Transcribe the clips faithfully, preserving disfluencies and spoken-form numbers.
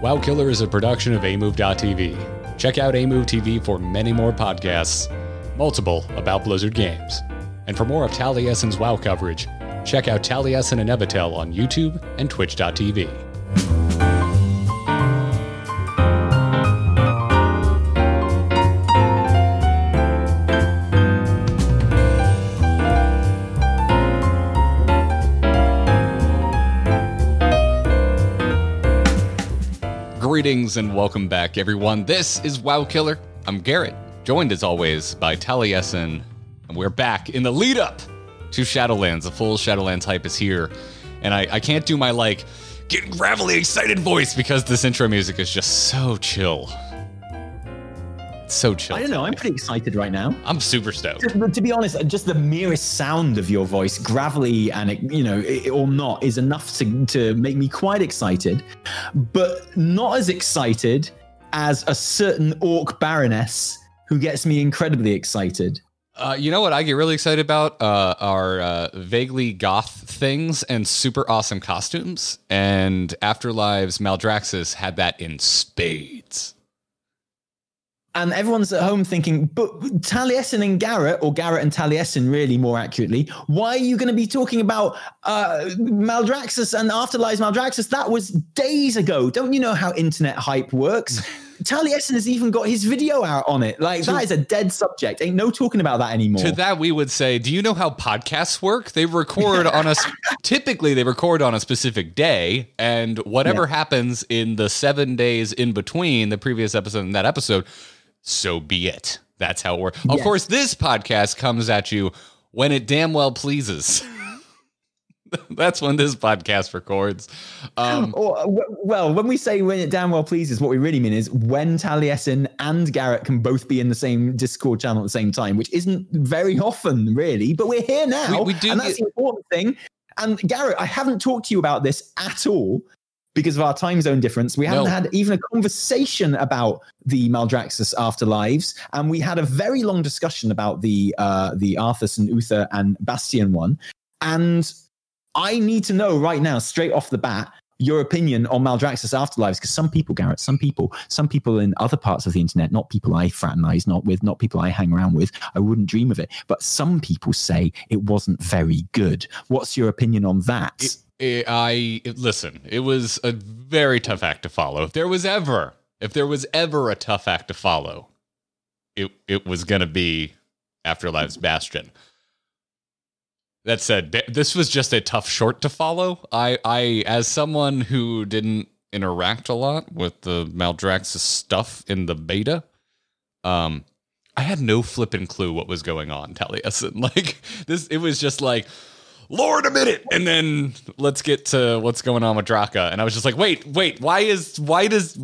WoW Killer is a production of A Move dot T V. Check out A Move T V for many more podcasts, multiple about Blizzard games. And for more of Taliesin's WoW coverage, check out Taliesin and Evitel on YouTube and Twitch dot T V. Greetings and welcome back, everyone. This is WoW Killer. I'm Garrett, joined as always by Taliesin, and we're back in the lead up to Shadowlands. The full Shadowlands hype is here, and I, I can't do my like get gravelly excited voice because this intro music is just so chill. It's so chill. I don't know. I'm pretty excited right now. I'm super stoked. To, to be honest, just the merest sound of your voice, gravelly and it, you know, it, or not, is enough to to make me quite excited, but not as excited as a certain orc baroness who gets me incredibly excited. Uh, you know what I get really excited about uh, are uh, vaguely goth things and super awesome costumes. And Afterlives Maldraxxus had that in spades. And everyone's at home thinking, but Taliesin and Garrett, or Garrett and Taliesin, really more accurately, why are you going to be talking about uh, Maldraxxus and Afterlives Maldraxxus? That was days ago. Don't you know how internet hype works? Taliesin has even got his video out on it. Like, that is a dead subject. Ain't no talking about that anymore. To that, we would say, do you know how podcasts work? They record on a, typically they record on a specific day, and whatever yeah. happens in the seven days in between the previous episode and that episode, so be it. That's how it works. Of yes. course, this podcast comes at you when it damn well pleases. That's when this podcast records. Um, or, well, when we say when it damn well pleases, what we really mean is when Taliesin and Garrett can both be in the same Discord channel at the same time, which isn't very often, really. But we're here now, we, we do and that's get- the important thing. And Garrett, I haven't talked to you about this at all because of our time zone difference. We haven't no. had even a conversation about the Maldraxxus Afterlives, and we had a very long discussion about the uh, the Arthas and Uther and Bastion one. And I need to know right now, straight off the bat, your opinion on Maldraxxus Afterlives, because some people, Garrett, some people, some people in other parts of the internet, not people I fraternize not with, not people I hang around with, I wouldn't dream of it, but some people say it wasn't very good. What's your opinion on that? It- I listen, it was a very tough act to follow. If there was ever, if there was ever a tough act to follow, it it was going to be Afterlives Bastion. That said, this was just a tough short to follow. I, I as someone who didn't interact a lot with the Maldraxxus stuff in the beta, um, I had no flipping clue what was going on, Taliesin. Like this, it was just like, Lord, a minute, and then let's get to what's going on with Draka. And I was just like, wait, wait, why is why does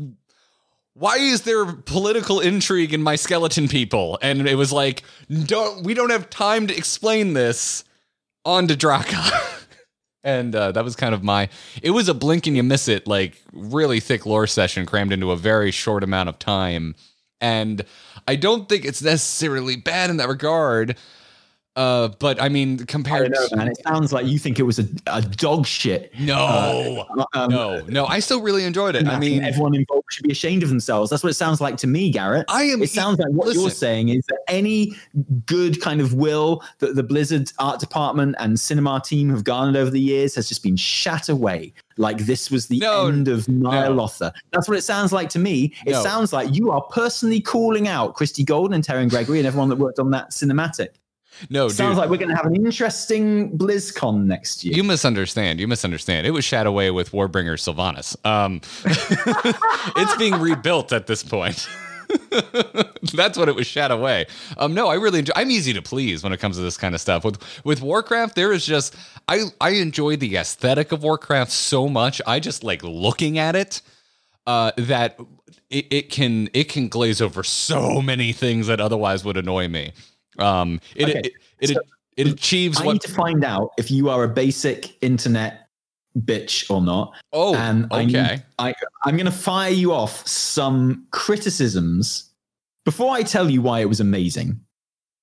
why is there political intrigue in my skeleton people? And it was like, don't we don't have time to explain this. On to Draka. And uh, that was kind of my. It was a blink and you miss it, like really thick lore session crammed into a very short amount of time. And I don't think it's necessarily bad in that regard. Uh, but I mean, compared I don't know, man. It sounds like you think it was a, a dog shit. No, uh, um, no, no. I still really enjoyed it. I mean, everyone involved should be ashamed of themselves. That's what it sounds like to me, Garrett. I am. It sounds like what listen, you're saying is that any good kind of will that the Blizzard art department and cinema team have garnered over the years has just been shat away. Like this was the no, end of Ny'alotha. No. That's what it sounds like to me. It no. sounds like you are personally calling out Christy Golden and Terran Gregory and everyone that worked on that cinematic. No, sounds dude. like we're going to have an interesting BlizzCon next year. You misunderstand. You misunderstand. It was Shadowway with Warbringer Sylvanas. Um, it's being rebuilt at this point. That's what it was. Shadowway. Um, no, I really enjoy. I'm easy to please when it comes to this kind of stuff. With with Warcraft, there is just I I enjoy the aesthetic of Warcraft so much. I just like looking at it. Uh, that it, it can it can glaze over so many things that otherwise would annoy me. Um, it, okay. it, it, so it, it achieves I what... need to find out if you are a basic internet bitch or not. Oh, and okay. I, I, I'm going to fire you off some criticisms before I tell you why it was amazing.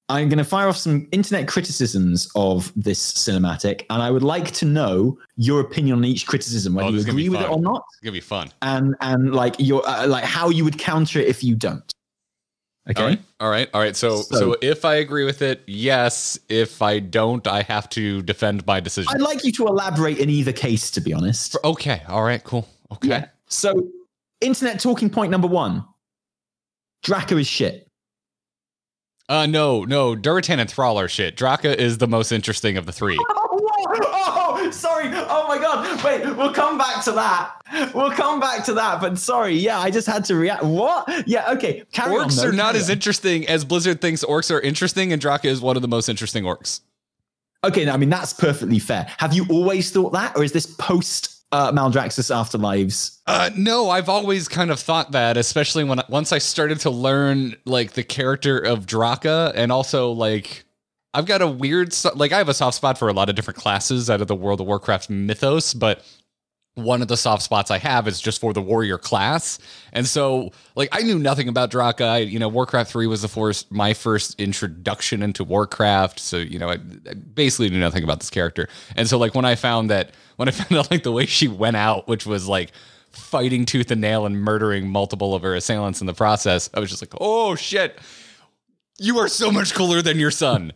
I'm going to fire off some internet criticisms of this cinematic, and I would like to know your opinion on each criticism, whether Oh, you this is gonna agree be with it fun. or not, It's gonna be fun. and and like your uh, like how you would counter it if you don't. Okay. All right. All right. All right. So, so, So- if I agree with it, yes. If I don't, I have to defend my decision. I'd like you to elaborate in either case, to be honest. For- okay. All right. Cool. Okay. Yeah. So, internet talking point number one: Draka is shit. Uh, no, no. Durotan and Thrall are shit. Draka is the most interesting of the three. Oh, sorry. Oh my god. Wait, we'll come back to that. We'll come back to that. But sorry, yeah, I just had to react. What? Yeah, okay. Carry Orcs on, are though. not Carry as on. interesting as Blizzard thinks orcs are interesting, and Draka is one of the most interesting orcs. Okay, now, I mean, that's perfectly fair. Have you always thought that, or is this post uh, Maldraxxus Afterlives? Uh, no, I've always kind of thought that, especially when once I started to learn like the character of Draka, and also like I've got a weird so- like I have a soft spot for a lot of different classes out of the World of Warcraft mythos, but one of the soft spots I have is just for the warrior class. And so like I knew nothing about Draka. I, you know, Warcraft three was the first my first introduction into Warcraft. So, you know, I, I basically knew nothing about this character. And so like when I found that when I found out like the way she went out, which was like fighting tooth and nail and murdering multiple of her assailants in the process, I was just like, oh shit, you are so much cooler than your son.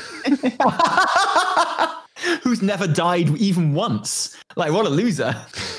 Who's never died even once? Like, what a loser.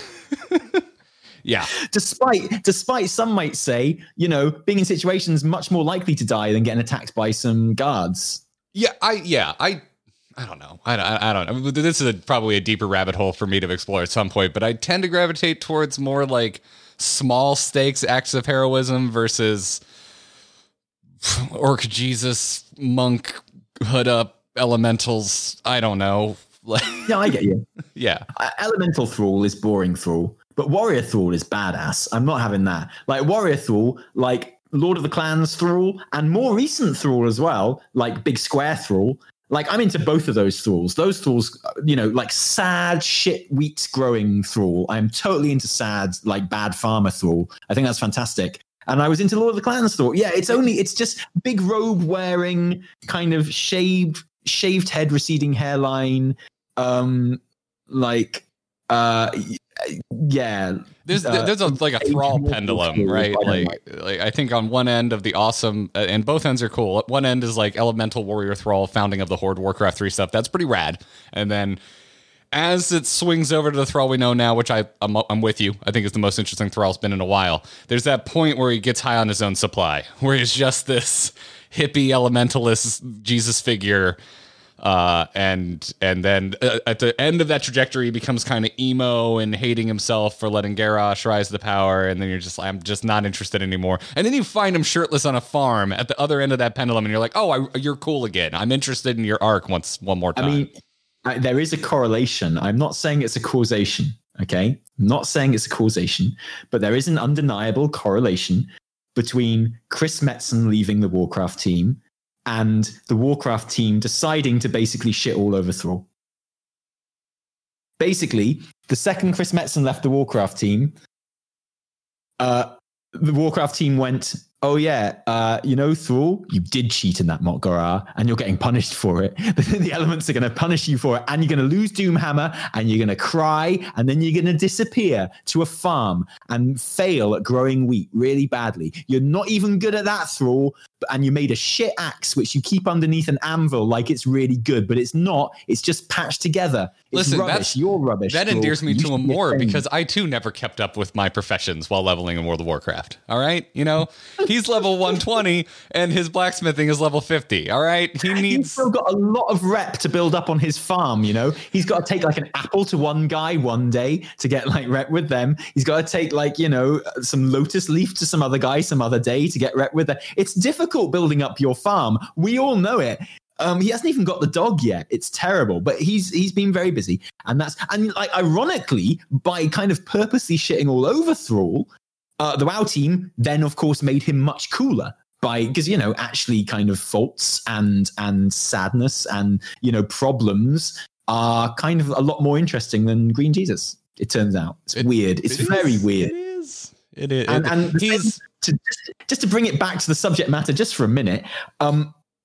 Yeah. Despite, despite some might say, you know, being in situations much more likely to die than getting attacked by some guards. Yeah, I yeah, I I don't know. I, I, I don't know. I mean, this is a, probably a deeper rabbit hole for me to explore at some point, but I tend to gravitate towards more like small stakes acts of heroism versus Orc Jesus, monk, hood up, elementals. I don't know. Yeah, I get you. Yeah. Uh, Elemental Thrall is boring Thrall, but Warrior Thrall is badass. I'm not having that. Like Warrior Thrall, like Lord of the Clans Thrall, and more recent Thrall as well, like Big Square Thrall. Like I'm into both of those Thralls. Those Thralls, you know, like sad shit wheat growing Thrall. I'm totally into sad, like bad farmer Thrall. I think that's fantastic. And I was into Lord of the Clans Thrall. Yeah, it's only, it's just big robe wearing, kind of shaved, shaved head, receding hairline. Um, like, uh, yeah. There's uh, there's a like a thrall pendulum, Thrall, right? I don't Like, like I think on one end of the awesome, uh, and both ends are cool. At one end is like elemental warrior thrall, founding of the Horde Warcraft three stuff. That's pretty rad. And then as it swings over to the thrall we know now, which I I'm, I'm with you, I think is the most interesting thrall's been in a while. There's that point where he gets high on his own supply, where he's just this hippie elementalist Jesus figure. Uh, and and then uh, at the end of that trajectory, he becomes kind of emo and hating himself for letting Garrosh rise to the power. And then you're just like, I'm just not interested anymore. And then you find him shirtless on a farm at the other end of that pendulum, and you're like, oh, I, you're cool again. I'm interested in your arc once one more time. I mean, I, there is a correlation. I'm not saying it's a causation. Okay, I'm not saying it's a causation, but there is an undeniable correlation between Chris Metzen leaving the Warcraft team and the Warcraft team deciding to basically shit all over Thrall. Basically, the second Chris Metzen left the Warcraft team, uh, the Warcraft team went, oh yeah, uh, you know, Thrall, you did cheat in that Mok'Gara, and you're getting punished for it. The elements are going to punish you for it, and you're going to lose Doomhammer, and you're going to cry, and then you're going to disappear to a farm and fail at growing wheat really badly. You're not even good at that, Thrall, and you made a shit axe which you keep underneath an anvil like it's really good, but it's not. It's just patched together. It's Listen, rubbish. that's, You're rubbish. That Thrall. endears me You to should him be more ashamed. because I too never kept up with my professions while leveling in World of Warcraft. All right, you know, he's level one twenty and his blacksmithing is level fifty. All right, he He's needs. still got a lot of rep to build up on his farm, you know? He's got to take like an apple to one guy one day to get like rep with them. He's got to take like, you know, some lotus leaf to some other guy some other day to get rep with them. It's difficult building up your farm. We all know it. Um, he hasn't even got the dog yet. It's terrible, but he's he's been very busy. And that's and like ironically, by kind of purposely shitting all over Thrall, uh, the WoW team then of course made him much cooler. By because you know actually kind of faults and and sadness and you know problems are kind of a lot more interesting than Green Jesus. It turns out it's It- weird. It's it very is, weird. It is. It is. And, It- and the he's. thing- to, just, just to bring it back to the subject matter just for a minute, um,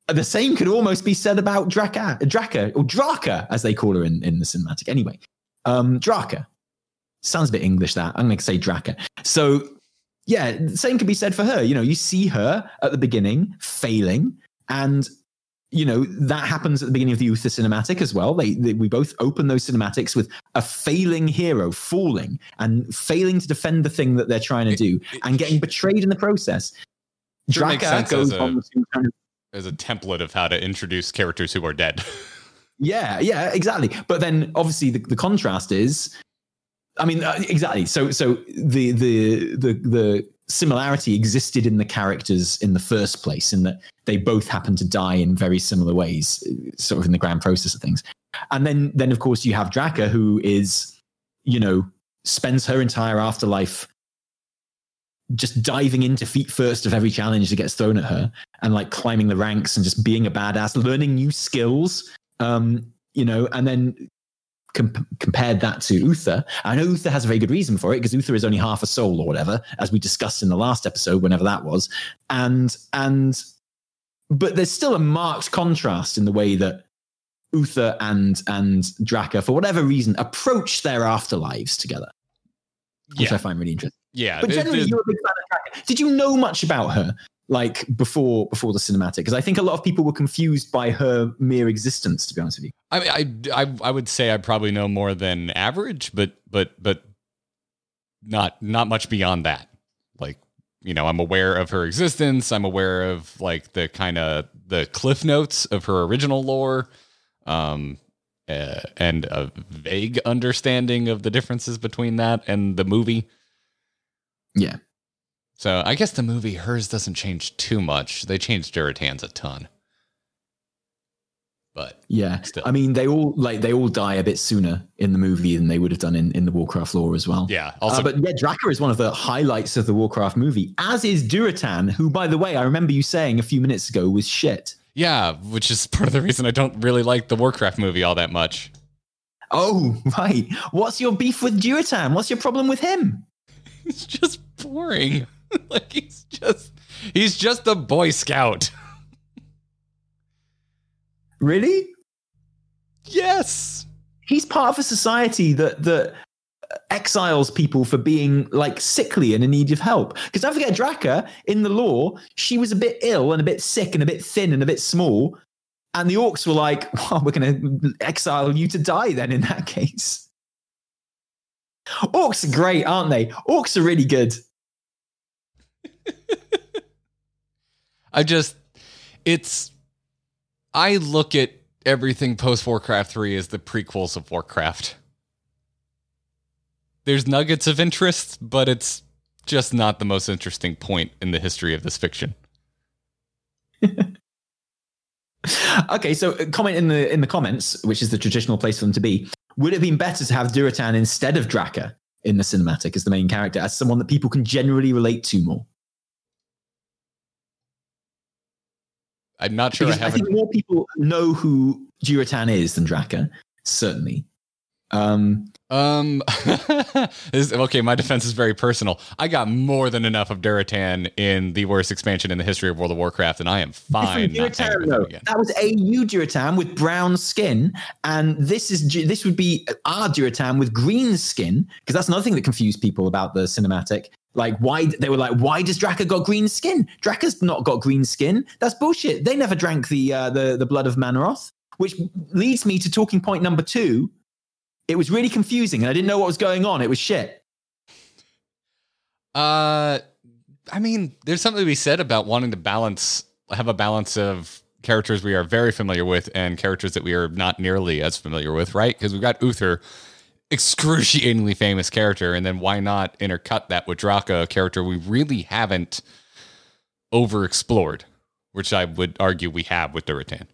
the same could almost be said about Draka, Draka, or Draka, as they call her in, in the cinematic. Anyway, um, Draka. Sounds a bit English, that. I'm going to say Draka. So, yeah, the same could be said for her. You know, you see her at the beginning failing, and, you know, that happens at the beginning of the Uther cinematic as well. They, they We both open those cinematics with a failing hero falling and failing to defend the thing that they're trying to do and getting betrayed in the process. Sure makes Draka sense goes as a, on to kind of as a template of how to introduce characters who are dead. Yeah, yeah, exactly. But then obviously the, the contrast is, I mean, uh, exactly. So, so the, the, the, the similarity existed in the characters in the first place, in that they both happen to die in very similar ways, sort of in the grand process of things. And then, then of course you have Draka, who is, you know, spends her entire afterlife just diving into feet first of every challenge that gets thrown at her, and like climbing the ranks and just being a badass, learning new skills. Um, you know, and then com- compared that to Uther. I know Uther has a very good reason for it, because Uther is only half a soul or whatever, as we discussed in the last episode, whenever that was. And, and, but there's still a marked contrast in the way that Uther and, and Draka, for whatever reason, approach their afterlives together, which Yeah. I find really interesting. Yeah. But generally, it- it- you're a big fan of Draka. Did you know much about her, like before before the cinematic? Because I think a lot of people were confused by her mere existence, to be honest with you. I mean, I, I, I would say I probably know more than average, but, but, but not, not much beyond that. Like, you know, I'm aware of her existence. I'm aware of like the kind of the cliff notes of her original lore, um, uh, and a vague understanding of the differences between that and the movie. Yeah. So I guess the movie, hers doesn't change too much. They changed Durotan's a ton. But Yeah. still. I mean, they all like they all die a bit sooner in the movie than they would have done in, in the Warcraft lore as well. Yeah. Also, Uh, but yeah, Draka is one of the highlights of the Warcraft movie, as is Durotan, who, by the way, I remember you saying a few minutes ago was shit. yeah, which is part of the reason I don't really like the Warcraft movie all that much. Oh, right. What's your beef with Durotan? What's your problem with him? It's just boring. Like he's just he's just a Boy Scout. Really? Yes. He's part of a society that that exiles people for being like sickly and in need of help. Because don't forget, Draka in the lore, she was a bit ill and a bit sick and a bit thin and a bit small, and the orcs were like, "Well, we're going to exile you to die then." In that case, orcs are great, aren't they? Orcs are really good. I just it's I look at everything post Warcraft three as the prequels of Warcraft. There's nuggets of interest, but it's just not the most interesting point in the history of this fiction. Okay, so comment in the in the comments, which is the traditional place for them to be. Would it have been better to have Durotan instead of Draka in the cinematic as the main character, as someone that people can generally relate to more? I'm not sure Because I I, have think more people know who Durotan is than Draka, certainly. Um, Um, this, okay, my defense is very personal. I got more than enough of Durotan in the worst expansion in the history of World of Warcraft, and I am fine not Durotan, paying with though. him again. That was A U Durotan with brown skin, and this is this would be our Durotan with green skin, because that's another thing that confused people about the cinematic. Like, why they were like, why does Draka got green skin? Draka's not got green skin. That's bullshit. They never drank the uh, the the blood of Manoroth, which leads me to talking point number two. It was really confusing, and I didn't know what was going on. It was shit. Uh, I mean, there's something to be said about wanting to balance, have a balance of characters we are very familiar with and characters that we are not nearly as familiar with, right? Because we've got Uther, excruciatingly famous character, and then why not intercut that with Draka, a character we really haven't overexplored, which I would argue we have with Durotan.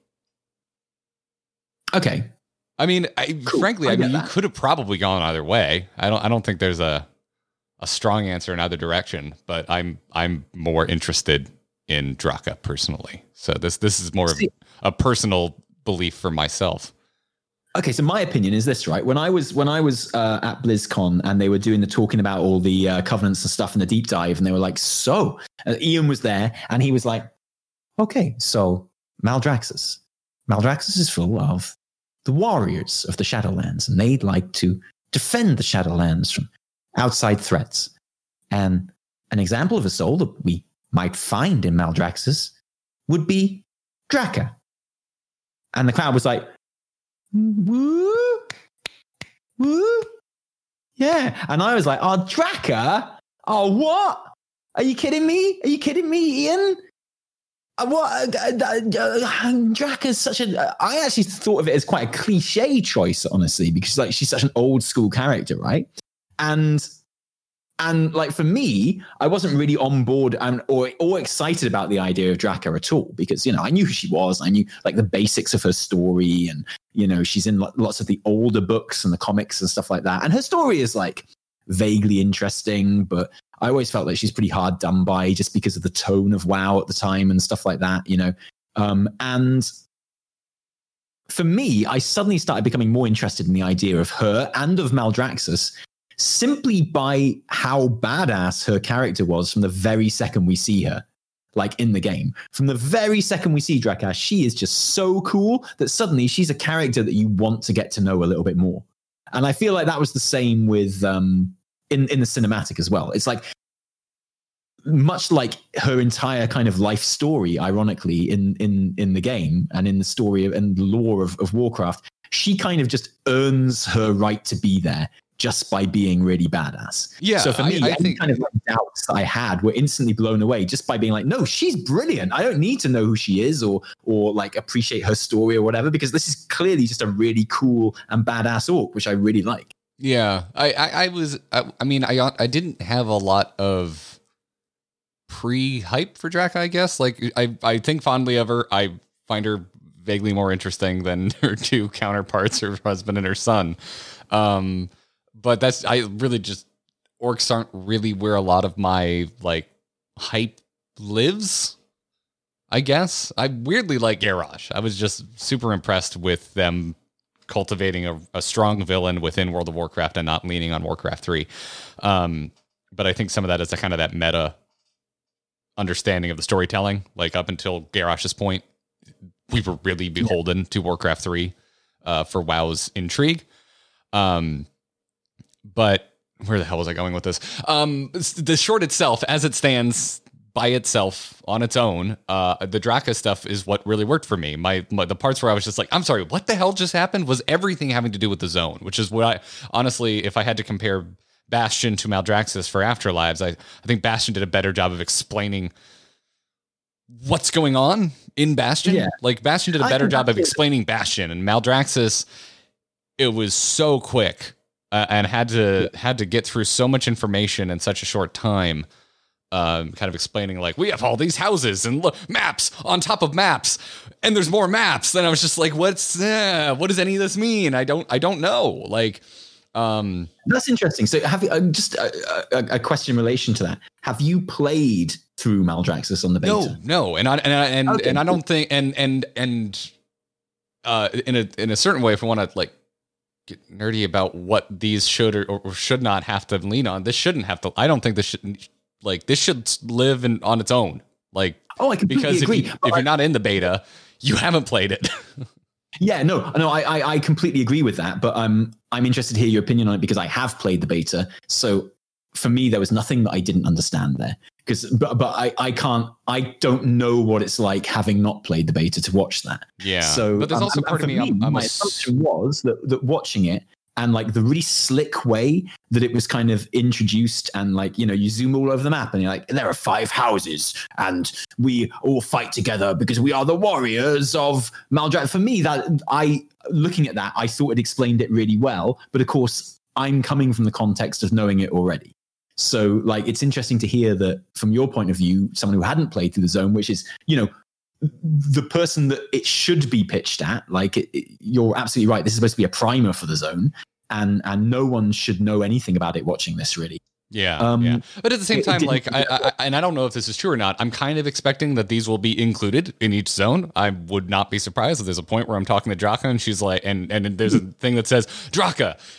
Okay. I mean, I, Cool. frankly, I I, get mean, you that. could have probably gone either way. I don't. I don't think there's a a strong answer in either direction. But I'm I'm more interested in Draka personally. So this this is more See- of a personal belief for myself. Okay, so my opinion is this, right? When I was when I was uh, at BlizzCon and they were doing the talking about all the uh, covenants and stuff in the deep dive, and they were like, "So," and Ian was there, and he was like, "Okay, so Maldraxxus. Maldraxxus is full of the warriors of the Shadowlands, and they'd like to defend the Shadowlands from outside threats. And an example of a soul that we might find in Maldraxxus would be Draka. And the crowd was like, woo, woo, yeah. And I was like, oh, Draka? Oh, what? Are you kidding me? Are you kidding me, Ian? Uh, what? Uh, uh, uh, Draka's such a... I actually thought of it as quite a cliche choice, honestly, because like she's such an old school character, right? And... And like for me, I wasn't really on board and or or excited about the idea of Draka at all because you know I knew who she was, I knew like the basics of her story, and you know she's in lots of the older books and the comics and stuff like that. And her story is like vaguely interesting, but I always felt like she's pretty hard done by just because of the tone of WoW at the time and stuff like that, you know. Um, and for me, I suddenly started becoming more interested in the idea of her and of Maldraxxus, simply by how badass her character was from the very second we see her, like in the game. From the very second we see Draka, she is just so cool that suddenly she's a character that you want to get to know a little bit more. And I feel like that was the same with um, in in the cinematic as well. It's like much like her entire kind of life story, ironically, in in in the game and in the story of, and the lore of, of Warcraft, she kind of just earns her right to be there just by being really badass. Yeah. So for me, I, I any think kind of like doubts I had were instantly blown away just by being like, no, she's brilliant. I don't need to know who she is or or like appreciate her story or whatever, because this is clearly just a really cool and badass orc, which I really like. Yeah. I, I, I was, I, I mean, I, I didn't have a lot of pre-hype for Draka, I guess. Like I, I think fondly of her. I find her vaguely more interesting than her two counterparts, her husband and her son. Um, But that's, I really just, orcs aren't really where a lot of my, like, hype lives, I guess. I weirdly like Garrosh. I was just super impressed with them cultivating a, a strong villain within World of Warcraft and not leaning on Warcraft three. Um, but I think some of that is a kind of that meta understanding of the storytelling. Like, up until Garrosh's point, we were really beholden to Warcraft three uh, for WoW's intrigue. Um... But where the hell was I going with this? Um, the short itself, as it stands by itself on its own, uh, the Draka stuff is what really worked for me. My, my the parts where I was just like, I'm sorry, what the hell just happened? Was everything having to do with the zone, which is what I honestly, if I had to compare Bastion to Maldraxxus for Afterlives, I, I think Bastion did a better job of explaining what's going on in Bastion. Yeah. Like Bastion did a better job of explaining Bastion, and Maldraxxus, it was so quick. Uh, and had to yeah. had to get through so much information in such a short time, um, kind of explaining like we have all these houses and look, maps on top of maps, and there's more maps. Then I was just like, what's uh, what does any of this mean? I don't I don't know. Like, um, that's interesting. So have you uh, just a, a, a question in relation to that? Have you played through Maldraxxus on the beta? No, no, and I and I, and okay. and I don't think and and and uh, in a in a certain way, if I want to like. Get nerdy about what these should or, or should not have to lean on. This shouldn't have to. I don't think this should like this should live in, on its own. Like, oh, I completely because agree. If, you, if I, you're not in the beta, you haven't played it. yeah, no, no, I, I I completely agree with that. But um, I'm interested to hear your opinion on it because I have played the beta. So for me, there was nothing that I didn't understand there. Because, but, but I, I can't, I don't know what it's like having not played the beta to watch that. Yeah. So, but there's um, also part of me, me I'm, I'm my a... assumption was that, that watching it and like the really slick way that it was kind of introduced, and like, you know, you zoom all over the map and you're like, there are five houses and we all fight together because we are the warriors of Maldraxxus. For me, that I, looking at that, I thought it explained it really well. But of course, I'm coming from the context of knowing it already. So, like, it's interesting to hear that from your point of view, someone who hadn't played through the zone, which is, you know, the person that it should be pitched at. Like, it, it, you're absolutely right. This is supposed to be a primer for the zone, and and no one should know anything about it watching this, really. Yeah, um, yeah. But at the same it, time, it like, I, I, and I don't know if this is true or not, I'm kind of expecting that these will be included in each zone. I would not be surprised if there's a point where I'm talking to Draka and she's like, and and there's a thing that says, Draka,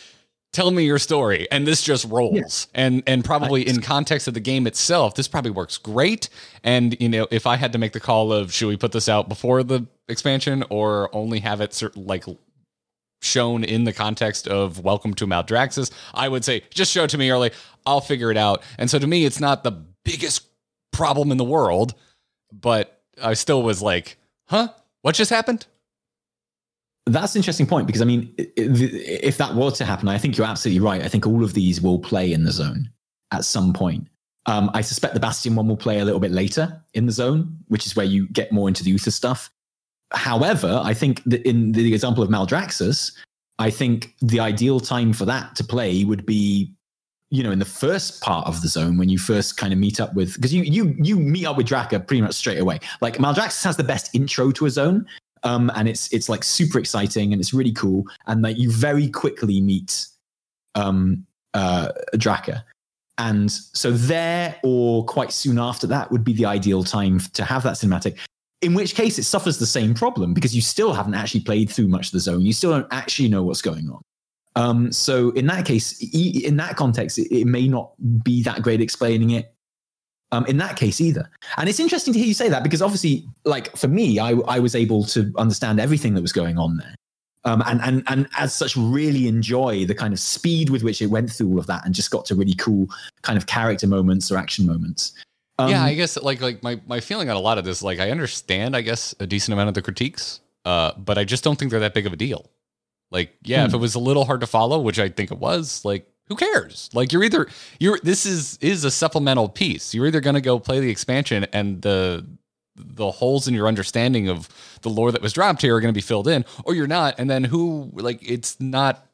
tell me your story. And this just rolls. Yeah. And and probably I, in context of the game itself, this probably works great. And, you know, if I had to make the call of, should we put this out before the expansion or only have it certain, like shown in the context of Welcome to Maldraxxus, I would say, just show it to me early. I'll figure it out. And so to me, it's not the biggest problem in the world, but I still was like, huh? What just happened? That's an interesting point, because I mean, if that were to happen, I think you're absolutely right. I think all of these will play in the zone at some point. Um, I suspect the Bastion one will play a little bit later in the zone, which is where you get more into the Uther stuff. However, I think that in the example of Maldraxxus, I think the ideal time for that to play would be, you know, in the first part of the zone when you first kind of meet up with, because you you you meet up with Draka pretty much straight away. Like Maldraxxus has the best intro to a zone. Um, and it's it's like super exciting and it's really cool, and like you very quickly meet um, uh, Draka, and so there or quite soon after that would be the ideal time to have that cinematic. In which case, it suffers the same problem because you still haven't actually played through much of the zone. You still don't actually know what's going on. Um, so in that case, in that context, it, it may not be that great explaining it. Um, in that case either. And it's interesting to hear you say that, because obviously, like for me, I, I was able to understand everything that was going on there. Um, and, and, and as such, really enjoy the kind of speed with which it went through all of that and just got to really cool kind of character moments or action moments. Um, yeah, I guess like like my, my feeling on a lot of this, like I understand, I guess, a decent amount of the critiques, uh, but I just don't think they're that big of a deal. Like, yeah, hmm. if it was a little hard to follow, which I think it was, like, who cares? Like you're either you're this is is a supplemental piece. You're either going to go play the expansion and the the holes in your understanding of the lore that was dropped here are going to be filled in, or you're not. And then who, like, it's not,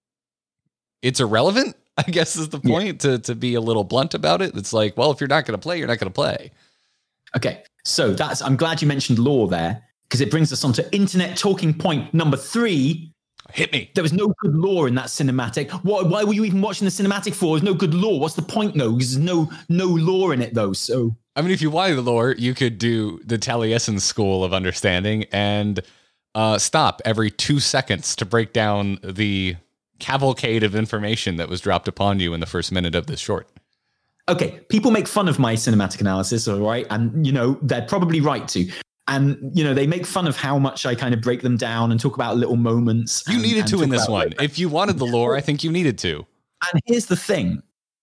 it's irrelevant, I guess is the point. Yeah. to to be a little blunt about it. It's like, well, if you're not going to play, you're not going to play. Okay. So that's, I'm glad you mentioned lore there, because it brings us on to internet talking point number three. Hit me. There was no good lore in that cinematic. Why, why were you even watching the cinematic for? There's no good lore. What's the point, though? Because there's no no lore in it, though. So I mean, if you wanted the lore, you could do the Taliesin School of Understanding and uh, stop every two seconds to break down the cavalcade of information that was dropped upon you in the first minute of this short. Okay, people make fun of my cinematic analysis, all right? And, you know, they're probably right to. And, you know, they make fun of how much I kind of break them down and talk about little moments. You and, needed and to in this about, one. like, if you wanted the lore, I think you needed to. And here's the thing.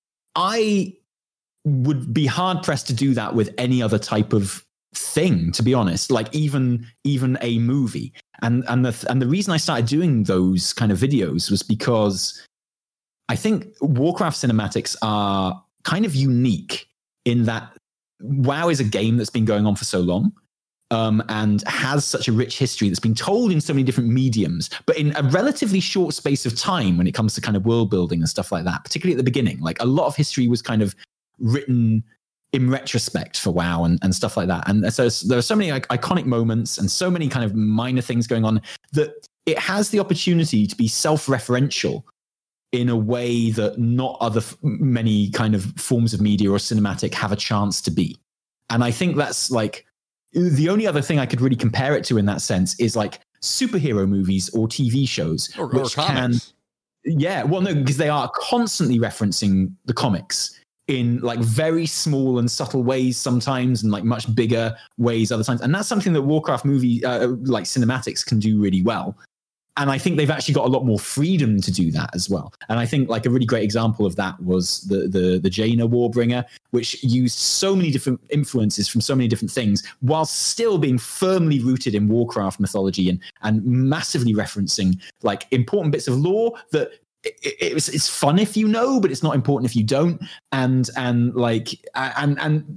I would be hard pressed to do that with any other type of thing, to be honest, like even even a movie. And and the and the reason I started doing those kind of videos was because I think Warcraft cinematics are kind of unique in that WoW is a game that's been going on for so long. Um, and has such a rich history that's been told in so many different mediums, but in a relatively short space of time when it comes to kind of world building and stuff like that, particularly at the beginning. Like a lot of history was kind of written in retrospect for WoW and, and stuff like that. And so there are so many like, iconic moments and so many kind of minor things going on that it has the opportunity to be self-referential in a way that not other f- many kind of forms of media or cinematic have a chance to be. And I think that's like, the only other thing I could really compare it to in that sense is like superhero movies or T V shows, or, which or comics. can, yeah, well, no, because they are constantly referencing the comics in like very small and subtle ways sometimes, and like much bigger ways other times. And that's something that Warcraft movie, uh, like cinematics, can do really well. And I think they've actually got a lot more freedom to do that as well. And I think like a really great example of that was the the the Jaina Warbringer, which used so many different influences from so many different things, while still being firmly rooted in Warcraft mythology and and massively referencing like important bits of lore that it, it, it's it's fun if you know, but it's not important if you don't. And and like and and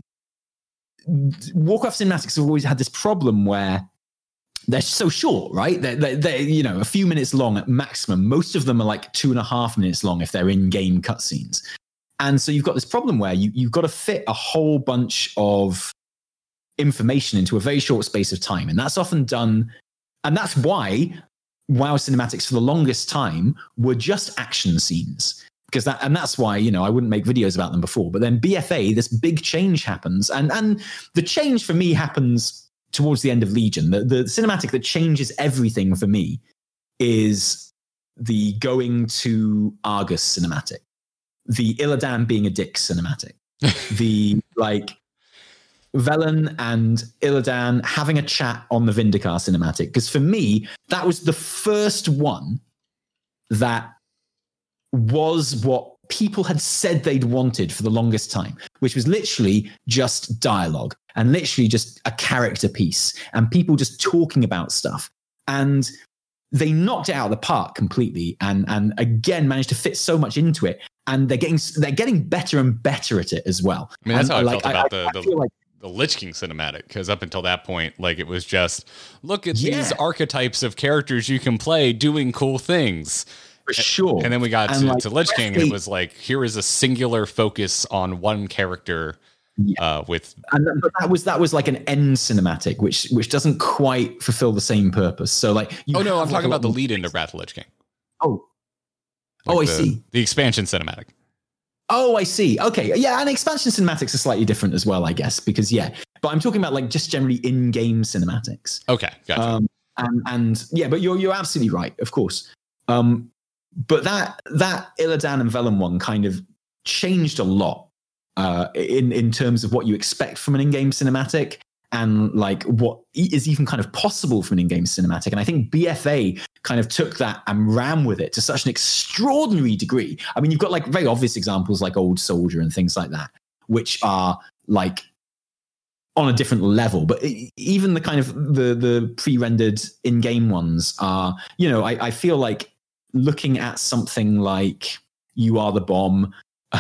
Warcraft cinematics have always had this problem where they're so short, right? They're, they're, they're, you know, a few minutes long at maximum. Most of them are like two and a half minutes long if they're in-game cutscenes. And so you've got this problem where you, you've got to fit a whole bunch of information into a very short space of time. And that's often done. And that's why WoW cinematics for the longest time were just action scenes. Because that, and that's why, you know, I wouldn't make videos about them before. But then B F A, this big change happens. And, and the change for me happens towards the end of Legion. The, the cinematic that changes everything for me is the going to Argus cinematic, the Illidan being a dick cinematic, the like Velen and Illidan having a chat on the Vindicar cinematic. Because for me, that was the first one that was what people had said they'd wanted for the longest time, which was literally just dialogue and literally just a character piece and people just talking about stuff. And they knocked it out of the park completely, and and again managed to fit so much into it. And they're getting they're getting better and better at it as well. I mean, that's and, how I like, felt about I, the I the, like, the Lich King cinematic, because up until that point, like it was just look at yeah. these archetypes of characters you can play doing cool things. For sure. And then we got and to, like, to Lich King, and it was like, here is a singular focus on one character. Yeah. Uh, with and but that was that was like an end cinematic, which which doesn't quite fulfill the same purpose. So like, you oh no, I'm talking about the lead into Wrath of the Lich King. Oh, like oh, I the, see the expansion cinematic. Oh, I see. Okay, yeah, and expansion cinematics are slightly different as well, I guess, because yeah. But I'm talking about like just generally in-game cinematics. Okay, gotcha. Um, and and yeah, but you're you're absolutely right, of course. Um, but that that Illidan and Velen one kind of changed a lot. Uh, in, in terms of what you expect from an in-game cinematic and like what is even kind of possible from an in-game cinematic. And I think B F A kind of took that and ran with it to such an extraordinary degree. I mean, you've got like very obvious examples like Old Soldier and things like that, which are like on a different level. But even the kind of the, the pre-rendered in-game ones are, you know, I, I feel like looking at something like You Are the Bomb,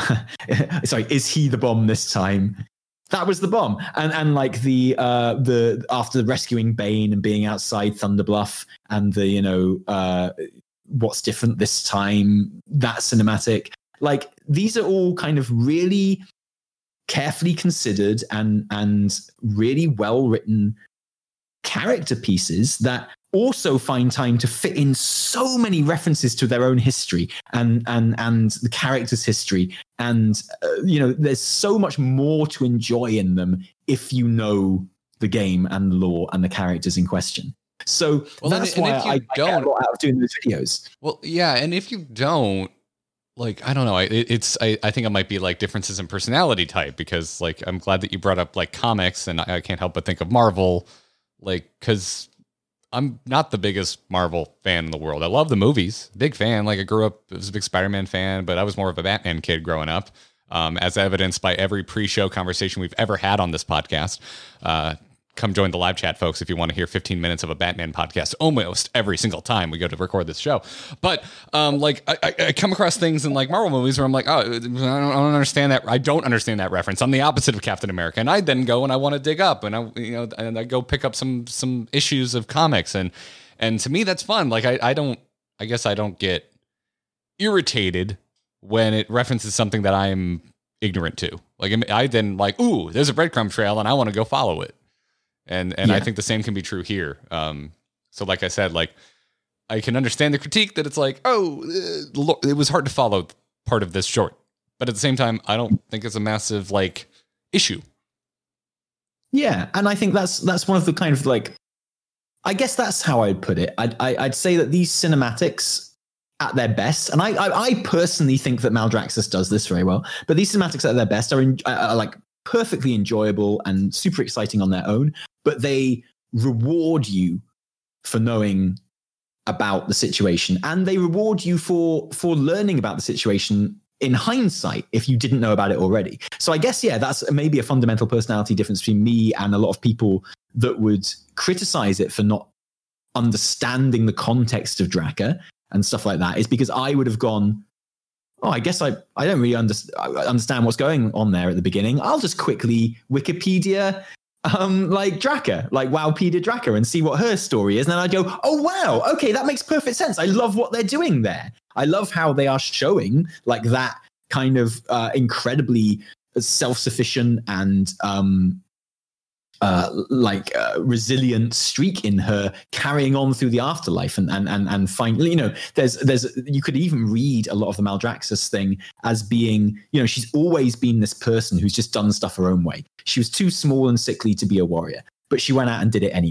sorry, Is He the Bomb this time? That was the bomb. And and like the uh the after rescuing Bane and being outside Thunderbluff and the, you know, uh what's different this time, that cinematic. Like these are all kind of really carefully considered and and really well written character pieces that also find time to fit in so many references to their own history and and and the character's history, and uh, you know, there's so much more to enjoy in them if you know the game and the lore and the characters in question. So well, that's and, why and I, I get a lot out of doing those videos. Well, yeah, and if you don't, like, I don't know, it, it's I, I think it might be like differences in personality type, because like I'm glad that you brought up like comics, and I, I can't help but think of Marvel, like because I'm not the biggest Marvel fan in the world. I love the movies, big fan. Like I grew up, I was a big Spider-Man fan, but I was more of a Batman kid growing up, um, as evidenced by every pre-show conversation we've ever had on this podcast. Uh, come join the live chat, folks, if you want to hear fifteen minutes of a Batman podcast almost every single time we go to record this show. But um, like I, I come across things in like Marvel movies where I'm like, oh, I don't, I don't understand that. I don't understand that reference. I'm the opposite of Captain America, and I then go and I want to dig up, and I, you know, and I go pick up some some issues of comics, and and to me that's fun. Like I, I don't, I guess I don't get irritated when it references something that I'm ignorant to. Like I then like, ooh, there's a breadcrumb trail, and I want to go follow it. And and yeah. I think the same can be true here. Um, so like I said, like I can understand the critique that it's like, oh, it was hard to follow part of this short. But at the same time, I don't think it's a massive like issue. Yeah, and I think that's that's one of the kind of like, I guess that's how I'd put it. I'd I, I'd say that these cinematics at their best, and I I, I personally think that Maldraxxus does this very well. But these cinematics at their best are, in, are like perfectly enjoyable and super exciting on their own. But they reward you for knowing about the situation, and they reward you for for learning about the situation in hindsight if you didn't know about it already. So I guess, yeah, that's maybe a fundamental personality difference between me and a lot of people that would criticize it for not understanding the context of Draka and stuff like that, is because I would have gone, oh, I guess I, I don't really under, understand what's going on there at the beginning. I'll just quickly Wikipedia um, like Draka, like Wowpedia Draka, and see what her story is. And then I'd go, oh, wow, okay, that makes perfect sense. I love what they're doing there. I love how they are showing like that kind of uh, incredibly self-sufficient and um, uh, like uh, resilient streak in her carrying on through the afterlife, and and and and finally, you know, there's there's you could even read a lot of the Maldraxxus thing as being, you know, she's always been this person who's just done stuff her own way. She was too small and sickly to be a warrior, but she went out and did it anyway.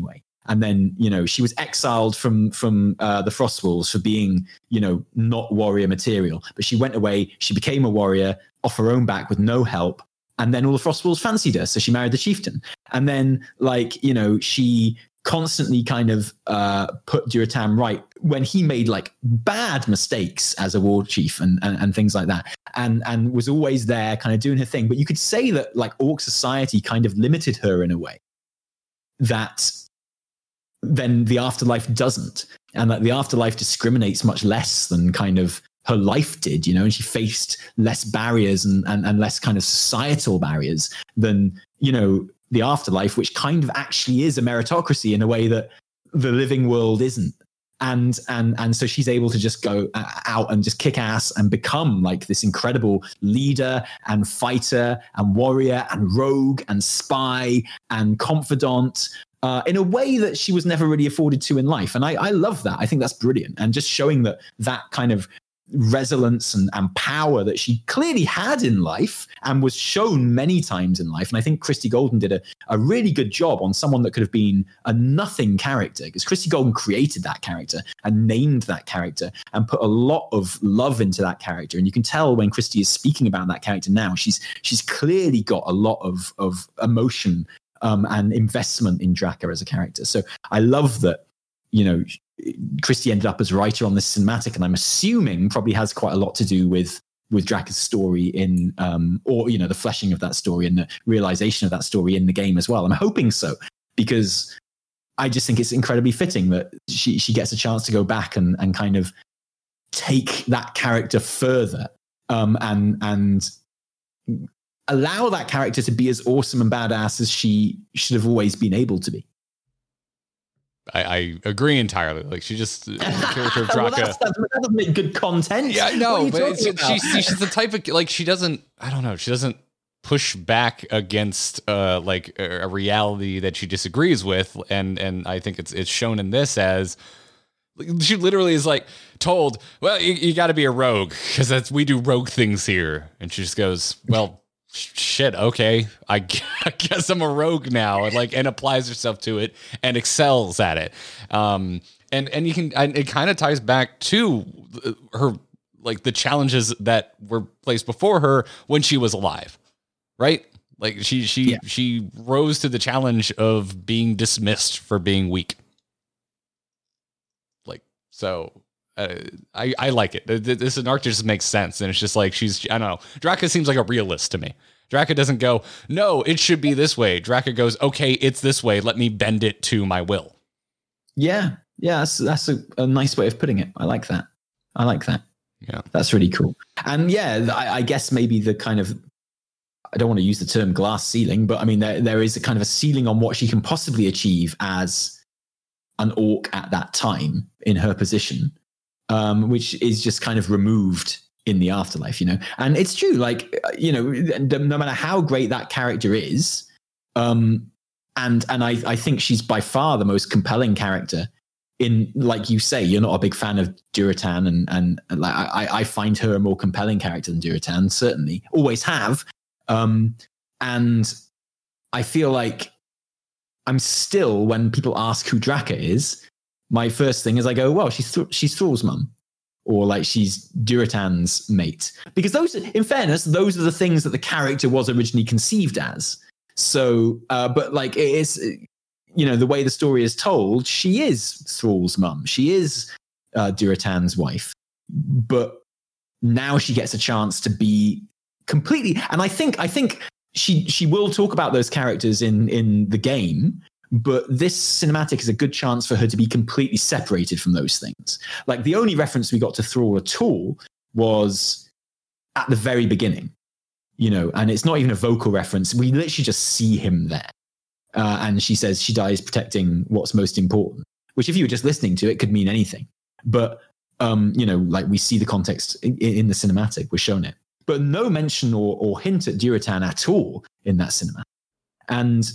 And then, you know, she was exiled from from uh, the Frostwolves for being, you know, not warrior material. But she went away, she became a warrior off her own back with no help. And then all the Frostwolves fancied her, so she married the chieftain. And then, like, you know, she constantly kind of uh, put Durotan right when he made like bad mistakes as a war chief and, and, and things like that. And and was always there kind of doing her thing. But you could say that like Orc society kind of limited her in a way that then the Afterlife doesn't. And that the Afterlife discriminates much less than kind of her life did, you know, and she faced less barriers and, and, and less kind of societal barriers than, you know, the Afterlife, which kind of actually is a meritocracy in a way that the living world isn't. And and and so she's able to just go out and just kick ass and become like this incredible leader and fighter and warrior and rogue and spy and confidant uh, in a way that she was never really afforded to in life. And I, I love that. I think that's brilliant. And just showing that that kind of resilience and, and power that she clearly had in life and was shown many times in life. And I think Christie Golden did a, a really good job on someone that could have been a nothing character, because Christie Golden created that character and named that character and put a lot of love into that character. And you can tell when Christie is speaking about that character now, she's she's clearly got a lot of, of emotion um, and investment in Draka as a character. So I love that, you know, Christie ended up as writer on this cinematic, and I'm assuming probably has quite a lot to do with with Draka's story in, um, or you know, the fleshing of that story and the realization of that story in the game as well. I'm hoping so, because I just think it's incredibly fitting that she she gets a chance to go back and and kind of take that character further, um, and and allow that character to be as awesome and badass as she should have always been able to be. I, I agree entirely. Like she just the character of Draka. Well, that's, that's, that doesn't make good content. Yeah, no, but it's, she's she's the type of like she doesn't. I don't know. She doesn't push back against uh like a, a reality that she disagrees with, and and I think it's it's shown in this as she literally is like told, well, you, you got to be a rogue because that's we do rogue things here, and she just goes, well. Shit, okay, I guess I'm a rogue now, and like and applies herself to it and excels at it. Um, and and you can and it kind of ties back to her like the challenges that were placed before her when she was alive, right? Like she she yeah. she rose to the challenge of being dismissed for being weak. Like so. Uh, I, I like it. This an arc just makes sense, and it's just like she's I don't know. Draka seems like a realist to me. Draka doesn't go, no, it should be this way. Draka goes, okay, it's this way. Let me bend it to my will. Yeah, yeah, that's that's a, a nice way of putting it. I like that. I like that. Yeah, that's really cool. And yeah, I, I guess maybe the kind of I don't want to use the term glass ceiling, but I mean there there is a kind of a ceiling on what she can possibly achieve as an orc at that time in her position. Um, which is just kind of removed in the Afterlife, you know. And it's true, like, you know, no matter how great that character is, um, and and I, I think she's by far the most compelling character in, like you say, you're not a big fan of Durotan, and and, and like I, I find her a more compelling character than Durotan, certainly, always have. Um, and I feel like I'm still, when people ask who Draka is, my first thing is I go, well, she's Th- she's Thrall's mum, or like she's Durotan's mate, because those, in fairness, those are the things that the character was originally conceived as. So, uh, but like it is, you know, the way the story is told, she is Thrall's mum, she is uh, Durotan's wife, but now she gets a chance to be completely. And I think I think she she will talk about those characters in in the game. But this cinematic is a good chance for her to be completely separated from those things. Like the only reference we got to Thrall at all was at the very beginning, you know, and it's not even a vocal reference. We literally just see him there. Uh, and she says she dies protecting what's most important, which if you were just listening to it could mean anything. But, um, you know, like we see the context in, in the cinematic, we're shown it. But no mention or, or hint at Durotan at all in that cinematic. And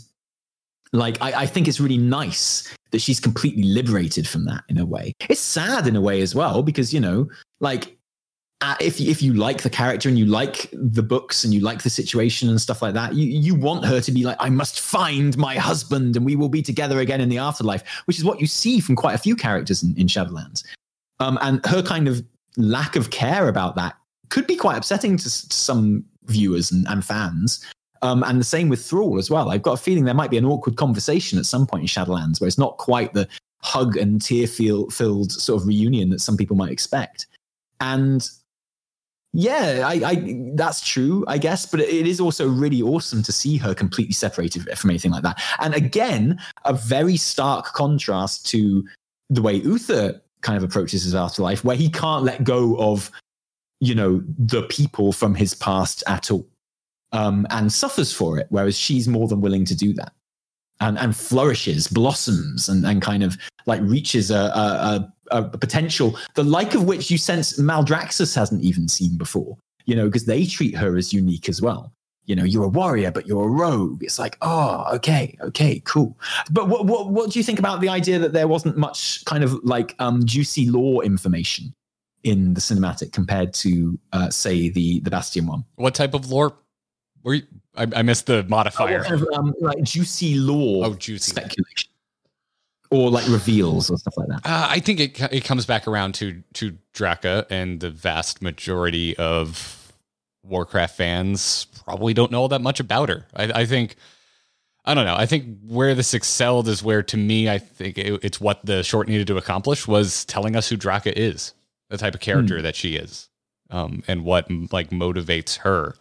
Like, I, I think it's really nice that she's completely liberated from that in a way. It's sad in a way as well, because, you know, like, uh, if if you like the character and you like the books and you like the situation and stuff like that, you you want her to be like, I must find my husband and we will be together again in the afterlife, which is what you see from quite a few characters in, in Shadowlands. Um, and her kind of lack of care about that could be quite upsetting to, to some viewers and, and fans. Um, and the same with Thrall as well. I've got a feeling there might be an awkward conversation at some point in Shadowlands where it's not quite the hug and tear filled sort of reunion that some people might expect. And yeah, I, I that's true, I guess. But it is also really awesome to see her completely separated from anything like that. And again, a very stark contrast to the way Uther kind of approaches his afterlife, where he can't let go of, you know, the people from his past at all. Um, and suffers for it, whereas she's more than willing to do that, and and flourishes, blossoms, and, and kind of like reaches a, a, a, a potential, the like of which you sense Maldraxxus hasn't even seen before, you know, because they treat her as unique as well. You know, you're a warrior, but you're a rogue. It's like, oh, okay, okay, cool. But what what what do you think about the idea that there wasn't much kind of like um, juicy lore information in the cinematic compared to, uh, say, the the Bastion one? What type of lore? Were you, I, I missed the modifier. Oh, kind of, um, like juicy lore, oh, juicy speculation, or like reveals or stuff like that. Uh, I think it it comes back around to to Draka, and the vast majority of Warcraft fans probably don't know all that much about her. I, I think, I don't know. I think where this excelled is where, to me, I think it, it's what the short needed to accomplish was telling us who Draka is, the type of character mm. that she is, um, and what like motivates her.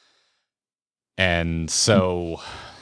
And so,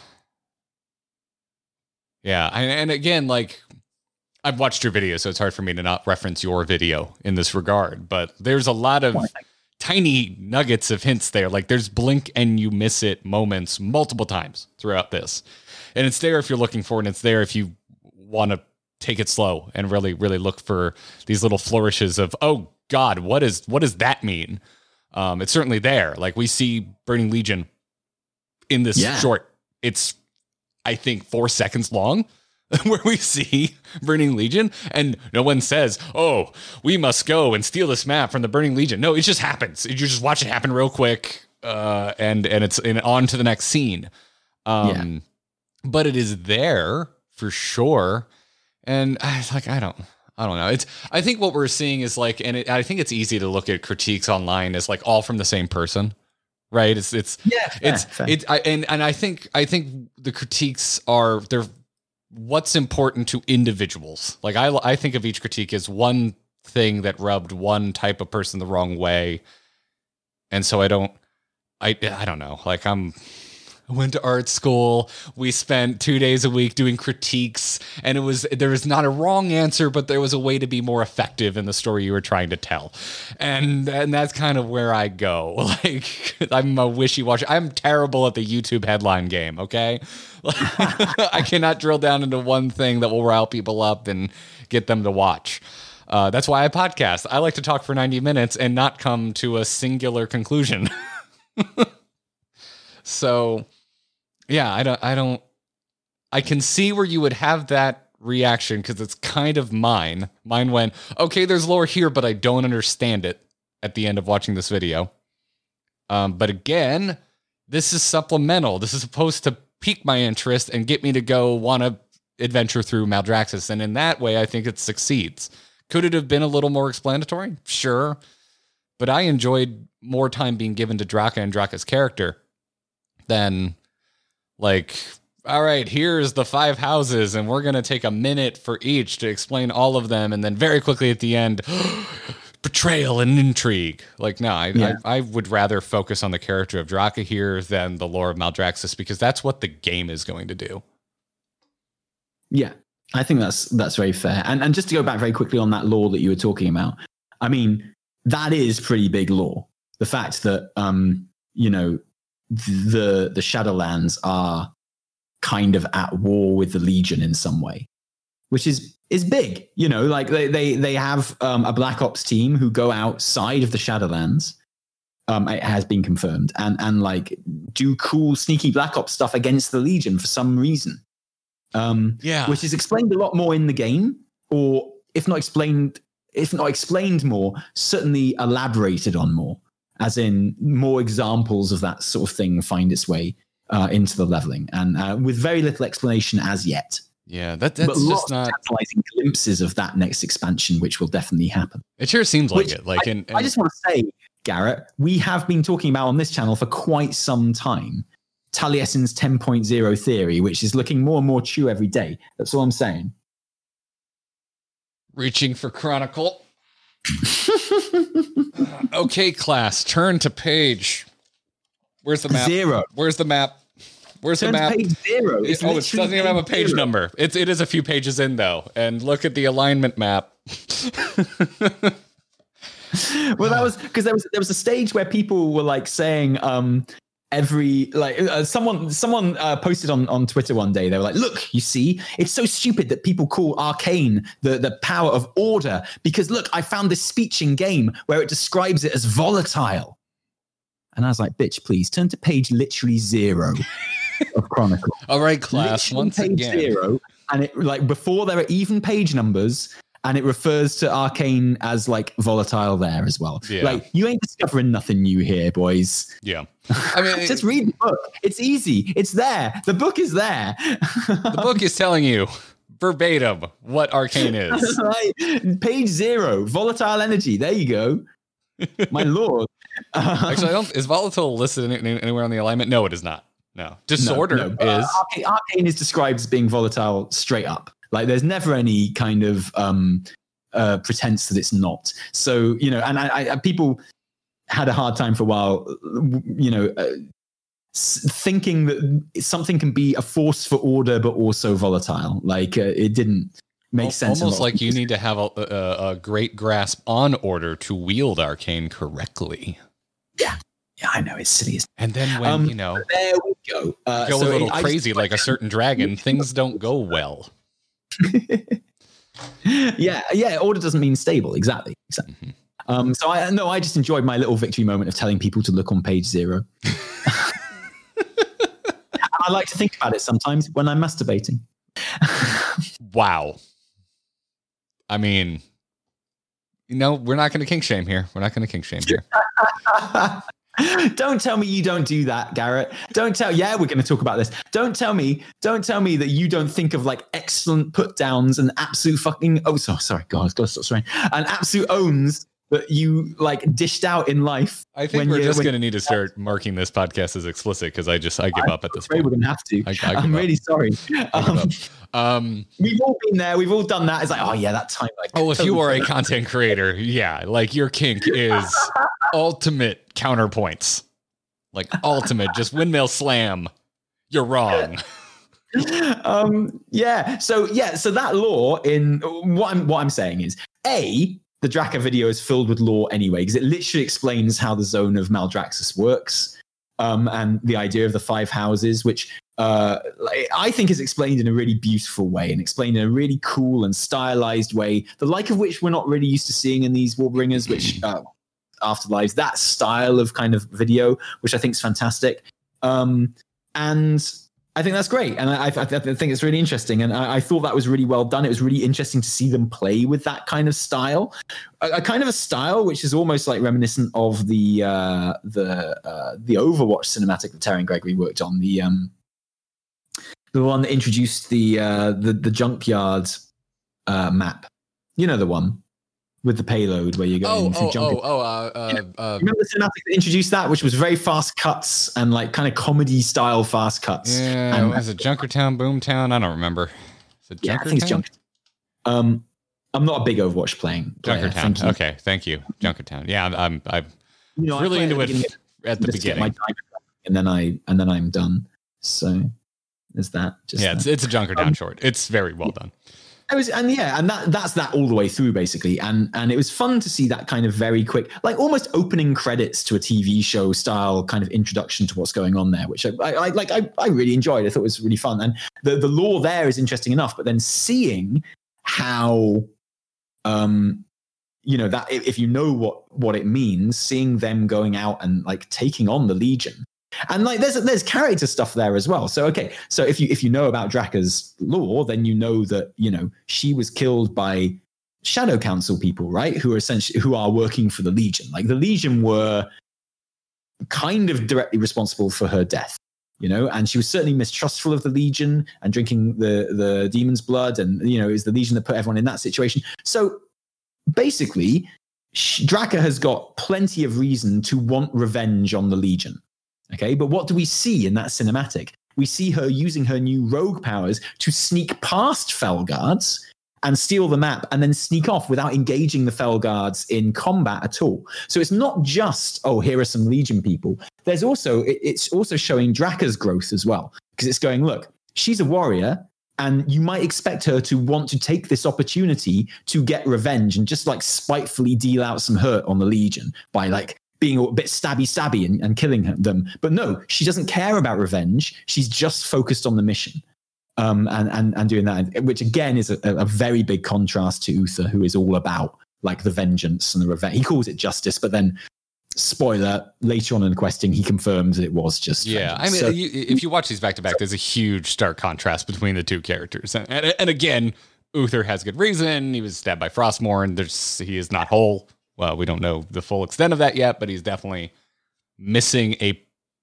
yeah, and, and again, like, I've watched your video, so it's hard for me to not reference your video in this regard, but there's a lot of tiny nuggets of hints there. Like, there's blink and you miss it moments multiple times throughout this. And it's there if you're looking for it, and it's there if you want to take it slow and really, really look for these little flourishes of, oh God, what is, what does that mean? Um, it's certainly there. Like, we see Burning Legion in this yeah. short, it's, I think, four seconds long, where we see Burning Legion, and no one says, oh, we must go and steal this map from the Burning Legion. No, it just happens. You just watch it happen real quick, uh, and and it's in, on to the next scene. Um, yeah. But it is there for sure. And I like, I don't, I don't know. It's, I think what we're seeing is like, and it, I think it's easy to look at critiques online as like all from the same person. Right. It's, it's, yeah, fair, it's, fair. it, I, and, and I think, I think the critiques are, they're what's important to individuals. Like, I, I think of each critique as one thing that rubbed one type of person the wrong way. And so I don't, I, I don't know. Like, I'm, I went to art school. We spent two days a week doing critiques, and it was, there was not a wrong answer, but there was a way to be more effective in the story you were trying to tell. And, and that's kind of where I go. Like, I'm a wishy-washy. I'm terrible at the YouTube headline game. Okay. I cannot drill down into one thing that will rile people up and get them to watch. Uh, that's why I podcast. I like to talk for ninety minutes and not come to a singular conclusion. So, yeah, I don't, I don't, I can see where you would have that reaction, because it's kind of mine. Mine went, okay, there's lore here, but I don't understand it at the end of watching this video. Um, but again, this is supplemental. This is supposed to pique my interest and get me to go want to adventure through Maldraxxus. And in that way, I think it succeeds. Could it have been a little more explanatory? Sure. But I enjoyed more time being given to Draka and Draka's character than like, all right, here's the five houses, and we're going to take a minute for each to explain all of them. And then very quickly at the end, betrayal and intrigue. Like, no, I, yeah. I, I would rather focus on the character of Draka here than the lore of Maldraxxus, because that's what the game is going to do. Yeah, I think that's that's very fair. And and just to go back very quickly on that lore that you were talking about, I mean, that is pretty big lore. The fact that, um, you know, the the Shadowlands are kind of at war with the Legion in some way, which is is big. You know, like they they they have um, a Black Ops team who go outside of the Shadowlands. Um, it has been confirmed, and and like do cool sneaky Black Ops stuff against the Legion for some reason. Um, yeah, which is explained a lot more in the game, or if not explained if not explained more, certainly elaborated on more, as in more examples of that sort of thing find its way uh, into the leveling, and uh, with very little explanation as yet. Yeah, that, that's but just lots not of tantalizing glimpses of that next expansion, which will definitely happen. It sure seems like Which it. Like, I, in, in, I just want to say, Garrett, we have been talking about on this channel for quite some time Taliesin's ten point oh theory, which is looking more and more true every day. That's all I'm saying. Reaching for Chronicle. Okay, class, turn to page. Where's the map? Zero. Where's the map? Where's Turn the map? to page zero. It's oh, it doesn't even have a page zero. number. It's it is a few pages in though, and look at the alignment map. Well, that was because there was there was a stage where people were like saying um every like uh, someone someone uh, posted on on Twitter one day. They were like, look, you see, it's so stupid that people call Arcane the the power of order, because look, I found this speech in game where it describes it as volatile. And I was like, bitch, please turn to page literally zero of Chronicle. All right, class, Literally once page again. zero, and it like before there are even page numbers, and it refers to Arcane as like volatile there as well. Yeah. Like, you ain't discovering nothing new here, boys. Yeah. I mean, Just read the book. It's easy. It's there. The book is there. the book is telling you verbatim what Arcane is. Right. Page zero, volatile energy. There you go. My lord. Actually, I don't. Is volatile listed any, anywhere on the alignment? No, it is not. No, disorder No, no. is. Uh, Arcane, Arcane is described as being volatile straight up. Like, there's never any kind of um, uh, pretense that it's not. So, you know, and I, I, people had a hard time for a while, you know, uh, s- thinking that something can be a force for order, but also volatile. Like, uh, it didn't make Al- sense. in a Almost lot of like you people's- need to have a, a, a great grasp on order to wield Arcane correctly. Yeah, yeah, I know, it's silly. Isn't And then when, Um, you know, it? There we go. Uh, go so a little I- I crazy just- like a certain dragon, things don't go well. yeah, yeah. Order doesn't mean stable. Exactly. Exactly. Mhm. Um, so I no, I just enjoyed my little victory moment of telling people to look on page zero. I like to think about it sometimes when I'm masturbating. Wow. I mean, you know, we're not going to kink shame here. We're not going to kink shame here. Don't tell me you don't do that, Garrett. Don't tell. Yeah, we're going to talk about this. Don't tell me. Don't tell me that you don't think of like excellent put downs and absolute fucking. Oh, so, sorry, God, I've got to stop swearing. And absolute owns that you like dished out in life. I think when we're you- just when- going to need to start marking this podcast as explicit because I just I give I'm up at this afraid point. we're going to have to. I, I give I'm up. really sorry. I give Um, up. Um, we've all been there. We've all done that. It's like, oh yeah, that time. Like, oh, if you totally are a did that. content creator, yeah, like your kink is ultimate counterpoints, like ultimate, just windmill slam. You're wrong. um, yeah. So yeah. So that lore in what I'm what I'm saying is a the Draka video is filled with lore anyway because it literally explains how the zone of Maldraxxus works, um, and the idea of the five houses, which uh, like, I think is explained in a really beautiful way and explained in a really cool and stylized way, the like of which we're not really used to seeing in these Warbringers, which uh, Afterlives, that style of kind of video, which I think is fantastic. Um, and I think that's great. And I, I, I think it's really interesting. And I, I thought that was really well done. It was really interesting to see them play with that kind of style, a, a kind of a style which is almost like reminiscent of the uh, the uh, the Overwatch cinematic that Terry and Gregory worked on, the um, the one that introduced the uh, the, the junkyard uh, map. You know, the one with the payload where you're Oh, going through oh, junkyard. oh, oh, uh, uh, uh, Remember the cinematic that introduced that, which was very fast cuts and like kind of comedy style fast cuts. yeah, and, was it Junkertown, Boomtown? I don't remember. Is it yeah, I think it's Junkertown? Junkertown. Um, I'm not a big Overwatch playing. player, thank Junkertown. you. Okay, thank you, Junkertown. Yeah, I'm, I'm, I'm You know, I really play into at the it beginning at the just to get my beginning. diamond, and then I and then I'm done. So there's that. Just Yeah, that. it's, it's a Junkertown Um, short. It's very well done. It was, and yeah, and that that's that all the way through basically, and and it was fun to see that kind of very quick, like almost opening credits to a T V show style kind of introduction to what's going on there, which I, I, I like. I, I really enjoyed. I thought it was really fun, and the the lore there is interesting enough. But then seeing how, um, you know, that if, if you know what what it means, seeing them going out and like taking on the Legion. And like there's there's character stuff there as well. So okay, so if you if you know about Draka's lore, then you know that you know she was killed by Shadow Council people, right? Who are essentially who are working for the Legion. Like the Legion were kind of directly responsible for her death, you know, and she was certainly mistrustful of the Legion and drinking the the demon's blood, and you know, it was the Legion that put everyone in that situation. So basically, Draka has got plenty of reason to want revenge on the Legion. Okay, but what do we see in that cinematic? We see her using her new rogue powers to sneak past Felguards and steal the map and then sneak off without engaging the Felguards in combat at all. So it's not just, oh, here are some Legion people. There's also, it, it's also showing Draka's growth as well, because it's going, look, she's a warrior, and you might expect her to want to take this opportunity to get revenge and just like spitefully deal out some hurt on the Legion by like being a bit stabby stabby and, and killing them. But no, she doesn't care about revenge. She's just focused on the mission. Um, and, and, and doing that, which again is a, a very big contrast to Uther, who is all about like the vengeance and the revenge. He calls it justice, but then spoiler, later on in the questing, he confirms that it was just yeah. vengeance. I mean, So, you, if you watch these back to back, there's a huge stark contrast between the two characters. And, and, and again, Uther has good reason. He was stabbed by Frostmourne. There's, he is not whole. Well, we don't know the full extent of that yet, but he's definitely missing a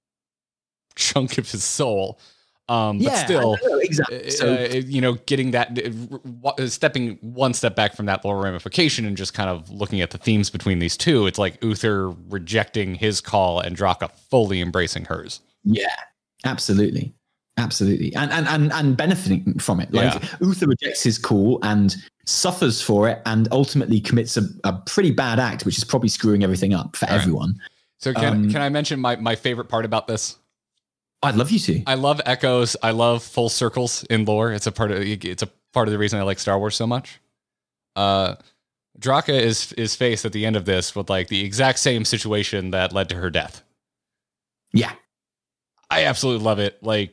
chunk of his soul. Um, but yeah, still, know, exactly. So, uh, you know, getting that, uh, stepping one step back from that lower ramification and just kind of looking at the themes between these two, it's like Uther rejecting his call and Draka fully embracing hers. Yeah, absolutely. Absolutely. And, and, and, and benefiting from it. Like yeah. Uther rejects his call and suffers for it and ultimately commits a, a pretty bad act, which is probably screwing everything up for All everyone. Right. So can, um, can I mention my, my favorite part about this? I'd love you to. I love echoes. I love full circles in lore. It's a part of it's a part of the reason I like Star Wars so much. Uh, Draka is is faced at the end of this with like the exact same situation that led to her death. Yeah, I absolutely love it. Like,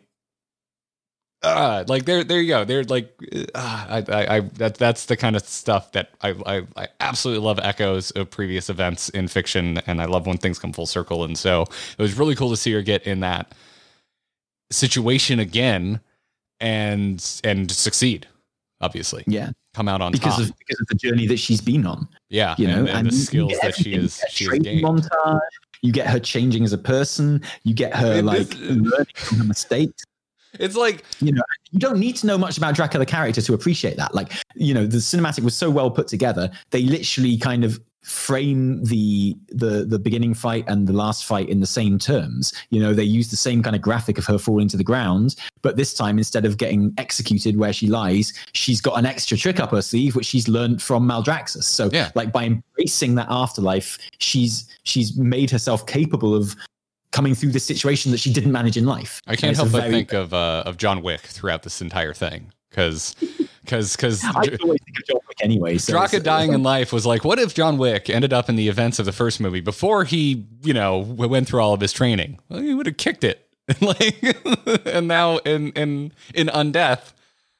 uh, like there there you go. They're like, uh, I, I I that that's the kind of stuff that I, I I absolutely love echoes of previous events in fiction, and I love when things come full circle. And so it was really cool to see her get in that situation again and and succeed, obviously. Yeah, come out on because top of because of the journey that she's been on. Yeah, you know, and, and, and the skills that she is she has gained. Montage, you get her changing as a person. You get her and like this, learning from her mistakes. It's like, you know, you don't need to know much about Draka the character to appreciate that. Like, you know, the cinematic was so well put together. They literally kind of frame the the the beginning fight and the last fight in the same terms. You know, they use the same kind of graphic of her falling to the ground, but this time instead of getting executed where she lies, she's got an extra trick up her sleeve which she's learned from Maldraxxus. So yeah. like by embracing that afterlife, she's she's made herself capable of coming through this situation that she didn't manage in life. I can't help but very, think of uh, of John Wick throughout this entire thing, because because because I always think of John Wick anyway. So Draka dying in life was like, what if John Wick ended up in the events of the first movie before he, you know, went through all of his training? Well, he would have kicked it, like, and now in in in Undeath,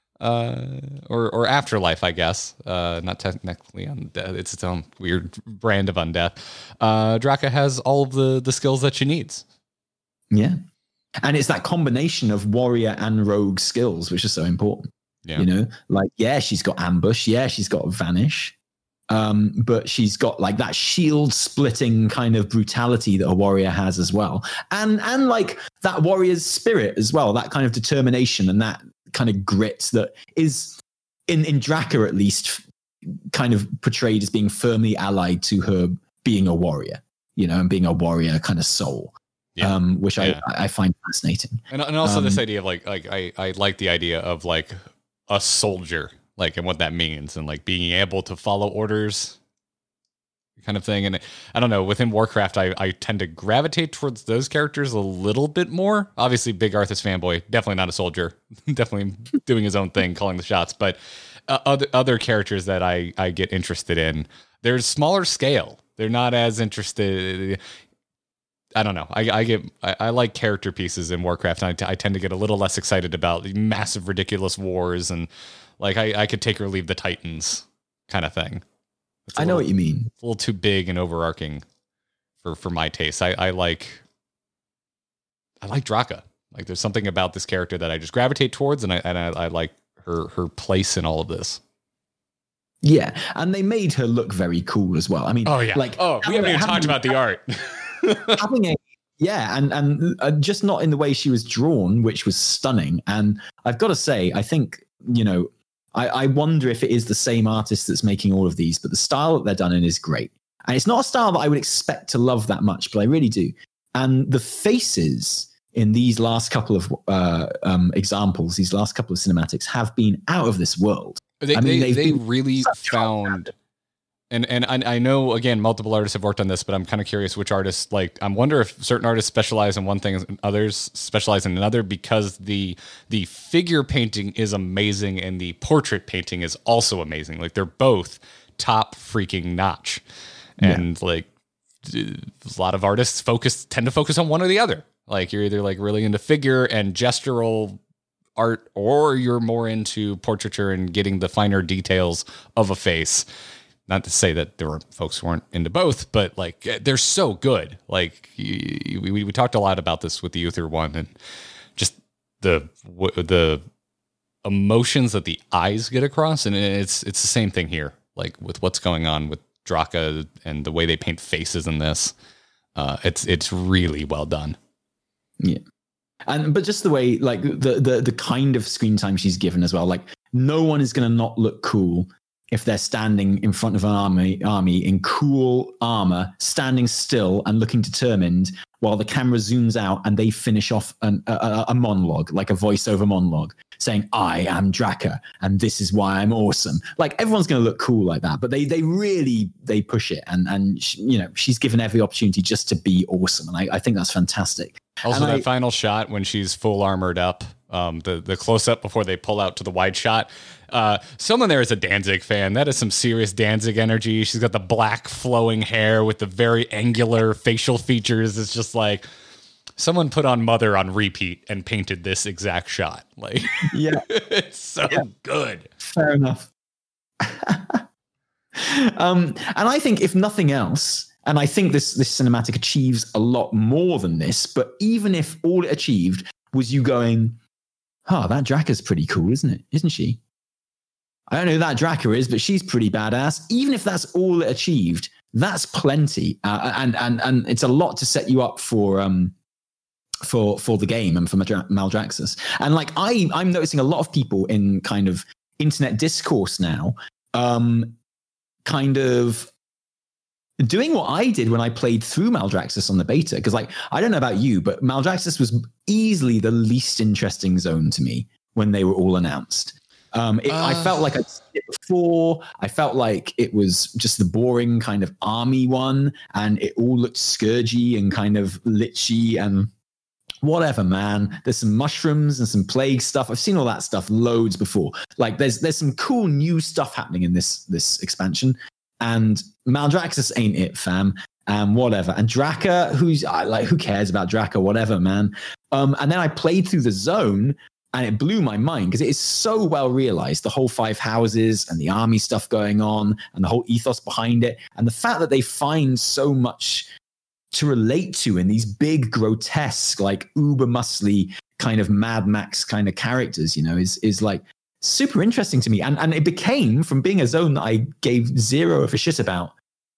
uh, or or Afterlife, I guess, uh, not technically Undeath. It's its own weird brand of Undeath. Uh, Draka has all of the the skills that she needs. Yeah, and it's that combination of warrior and rogue skills which is so important. Yeah. You know, like, yeah, she's got ambush. Yeah, she's got vanish. Um, but she's got like that shield splitting kind of brutality that a warrior has as well. And, and like that warrior's spirit as well, that kind of determination and that kind of grit that is in, in Draka, at least, kind of portrayed as being firmly allied to her being a warrior, you know, and being a warrior kind of soul. Yeah. Um, which yeah. I, I find fascinating. And, and also um, this idea of like, like I, I like the idea of like a soldier, like, and what that means, and like being able to follow orders kind of thing. And I don't know, within Warcraft, I, I tend to gravitate towards those characters a little bit more. Obviously, big Arthas fanboy, definitely not a soldier, definitely doing his own thing, calling the shots. But uh, other, other characters that I, I get interested in, they're smaller scale. They're not as interested. I don't know. I, I get. I, I like character pieces in Warcraft. And I, t- I tend to get a little less excited about the massive, ridiculous wars and like I, I could take or leave the Titans kind of thing. I know little, what you mean. A little too big and overarching for for my taste. I, I like. I like Draka. Like, there's something about this character that I just gravitate towards, and I and I, I like her her place in all of this. Yeah, and they made her look very cool as well. I mean, oh yeah, like oh we haven't even talked about the art. having a yeah, and and uh, just not in the way she was drawn, which was stunning. And I've got to say, I think you know, I, I wonder if it is the same artist that's making all of these, but the style that they're done in is great. And it's not a style that I would expect to love that much, but I really do. And the faces in these last couple of uh, um, examples, these last couple of cinematics, have been out of this world. They I mean, they, they been really found, and and I, I know again multiple artists have worked on this, but I'm kind of curious which artists like. I wonder if certain artists specialize in one thing and others specialize in another, because the the figure painting is amazing and the portrait painting is also amazing. Like they're both top freaking notch, and yeah. like a lot of artists focus tend to focus on one or the other. Like you're either like really into figure and gestural art, or you're more into portraiture and getting the finer details of a face. Not to say that there were folks who weren't into both, but like they're so good. Like we, we, we talked a lot about this with the Uther one, and just the the emotions that the eyes get across, and it's it's the same thing here. Like with what's going on with Draka and the way they paint faces in this, uh, it's it's really well done. Yeah. And but just the way, like the the the kind of screen time she's given as well. Like no one is going to not look cool if they're standing in front of an army army in cool armor, standing still and looking determined, while the camera zooms out and they finish off an, a, a monologue, like a voiceover monologue, saying, "I am Draka, and this is why I'm awesome." Like everyone's going to look cool like that, but they they really they push it, and and she, you know she's given every opportunity just to be awesome, and I, I think that's fantastic. Also, and that I, final shot when she's full armored up, um, the the close up before they pull out to the wide shot. Uh, someone there is a Danzig fan. That is some serious Danzig energy. She's got the black flowing hair with the very angular facial features. It's just like someone put on Mother on repeat and painted this exact shot. Like, yeah, it's so yeah. good. Fair enough. um, and I think if nothing else. And I think this this cinematic achieves a lot more than this. But even if all it achieved was you going, "Oh, that Draka's pretty cool, isn't it? Isn't she? I don't know who that Draka is, but she's pretty badass." Even if that's all it achieved, that's plenty, uh, and and and it's a lot to set you up for um for for the game and for Maldraxxus. And like I I'm noticing a lot of people in kind of internet discourse now, um, kind of. doing what I did when I played through Maldraxxus on the beta, because like I don't know about you, but Maldraxxus was easily the least interesting zone to me when they were all announced. Um, it, uh, I felt like I'd seen it before. I felt like it was just the boring kind of army one, and it all looked scourgy and kind of lichy and whatever, man. There's some mushrooms and some plague stuff. I've seen all that stuff loads before. Like there's there's some cool new stuff happening in this this expansion. And Maldraxxus ain't it, fam. And um, whatever. And Draka, who's like, who cares about Draka? Whatever, man. Um, and then I played through the zone, and it blew my mind because it is so well realized. The whole five houses and the army stuff going on, and the whole ethos behind it, and the fact that they find so much to relate to in these big, grotesque, like uber muscly kind of Mad Max kind of characters. You know, is is like. Super interesting to me, and and it became, from being a zone that I gave zero of a shit about,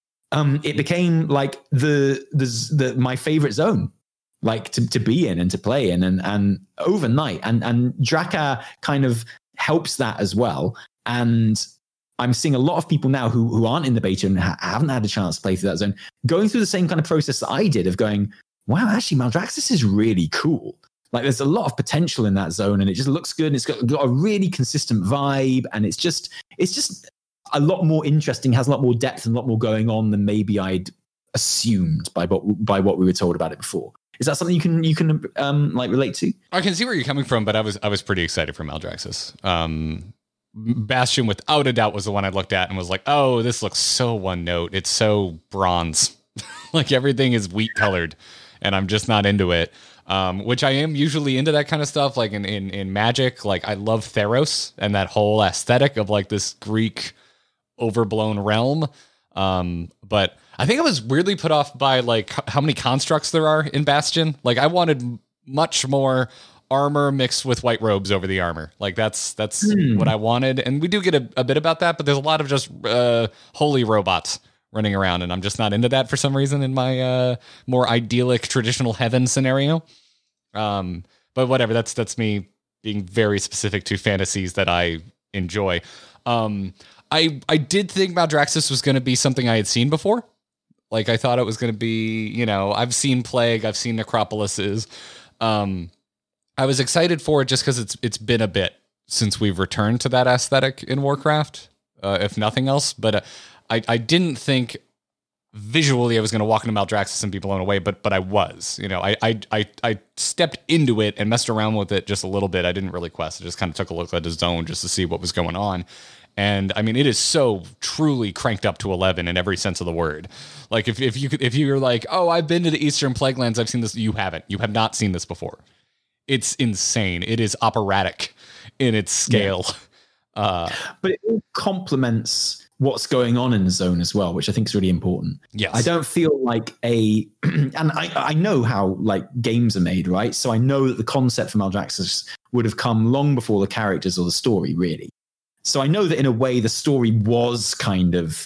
um, it became like the the the my favorite zone, like to, to be in and to play in, and and overnight, and and Draka kind of helps that as well. And I'm seeing a lot of people now who who aren't in the beta and ha- haven't had a chance to play through that zone, going through the same kind of process that I did of going, wow, actually, Maldraxxus is really cool. Like there's a lot of potential in that zone, and it just looks good. And it's got, got a really consistent vibe, and it's just it's just a lot more interesting, has a lot more depth and a lot more going on than maybe I'd assumed by what by what we were told about it before. Is that something you can you can um, like relate to? I can see where you're coming from, but I was I was pretty excited for Maldraxxus. Um, Bastion, without a doubt, was the one I looked at and was like, "Oh, this looks so one note. It's so bronze. Like everything is wheat colored, and I'm just not into it." Um, which I am usually into that kind of stuff. Like in, in, in Magic, like I love Theros and that whole aesthetic of like this Greek overblown realm. Um, but I think I was weirdly put off by like how many constructs there are in Bastion. Like I wanted much more armor mixed with white robes over the armor. Like that's that's Hmm. what I wanted, and we do get a, a bit about that, but there's a lot of just uh, holy robots running around, and I'm just not into that for some reason in my uh, more idyllic traditional heaven scenario. Um, but whatever, that's that's me being very specific to fantasies that I enjoy. Um, I I did think Maldraxxus was going to be something I had seen before. Like I thought it was going to be, you know, I've seen Plague, I've seen Necropolises. Um, I was excited for it just because it's it's been a bit since we've returned to that aesthetic in Warcraft, uh, if nothing else. But uh, I I didn't think visually I was going to walk into Maldraxxus and be blown away, but but I was. You know, I I I I stepped into it and messed around with it just a little bit. I didn't really quest. I just kind of took a look at the zone just to see what was going on. And I mean, it is so truly cranked up to eleven in every sense of the word. Like if if you could, if you're like, oh, I've been to the Eastern Plaguelands, I've seen this. You haven't. You have not seen this before. It's insane. It is operatic in its scale. Yeah. Uh, but it all complements what's going on in the zone as well, which I think is really important. Yes. I don't feel like a, and I, I know how like games are made, right? So I know that the concept for Maldraxxus would have come long before the characters or the story, really. So I know that in a way the story was kind of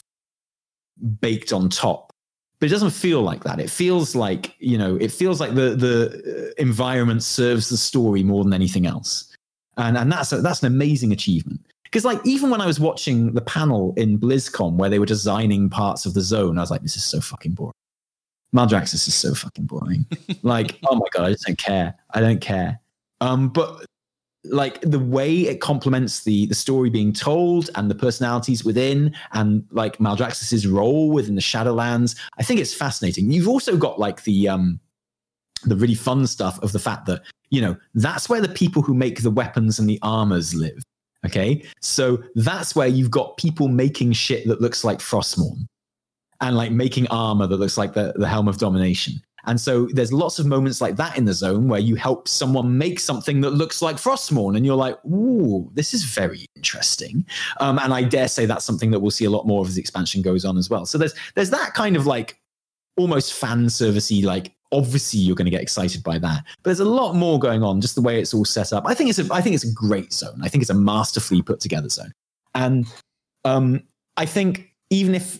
baked on top, but it doesn't feel like that. It feels like, you know, it feels like the the environment serves the story more than anything else. And and that's a, that's an amazing achievement. Because like even when I was watching the panel in BlizzCon where they were designing parts of the zone, I was like, this is so fucking boring. Maldraxxus is so fucking boring. Like, oh my God, I just don't care. I don't care. Um, but like the way it complements the the story being told and the personalities within and like Maldraxxus's role within the Shadowlands, I think it's fascinating. You've also got like the um the really fun stuff of the fact that, you know, that's where the people who make the weapons and the armors live. Okay, so that's where you've got people making shit that looks like Frostmourne and like making armor that looks like the, the Helm of Domination. And so there's lots of moments like that in the zone where you help someone make something that looks like Frostmourne and you're like, ooh, this is very interesting. Um, and I dare say that's something that we'll see a lot more of as the expansion goes on as well. So there's there's that kind of like almost fan servicey, like obviously you're going to get excited by that. But there's a lot more going on, just the way it's all set up. I think it's a I think it's a great zone. I think it's a masterfully put together zone. And um, I think even if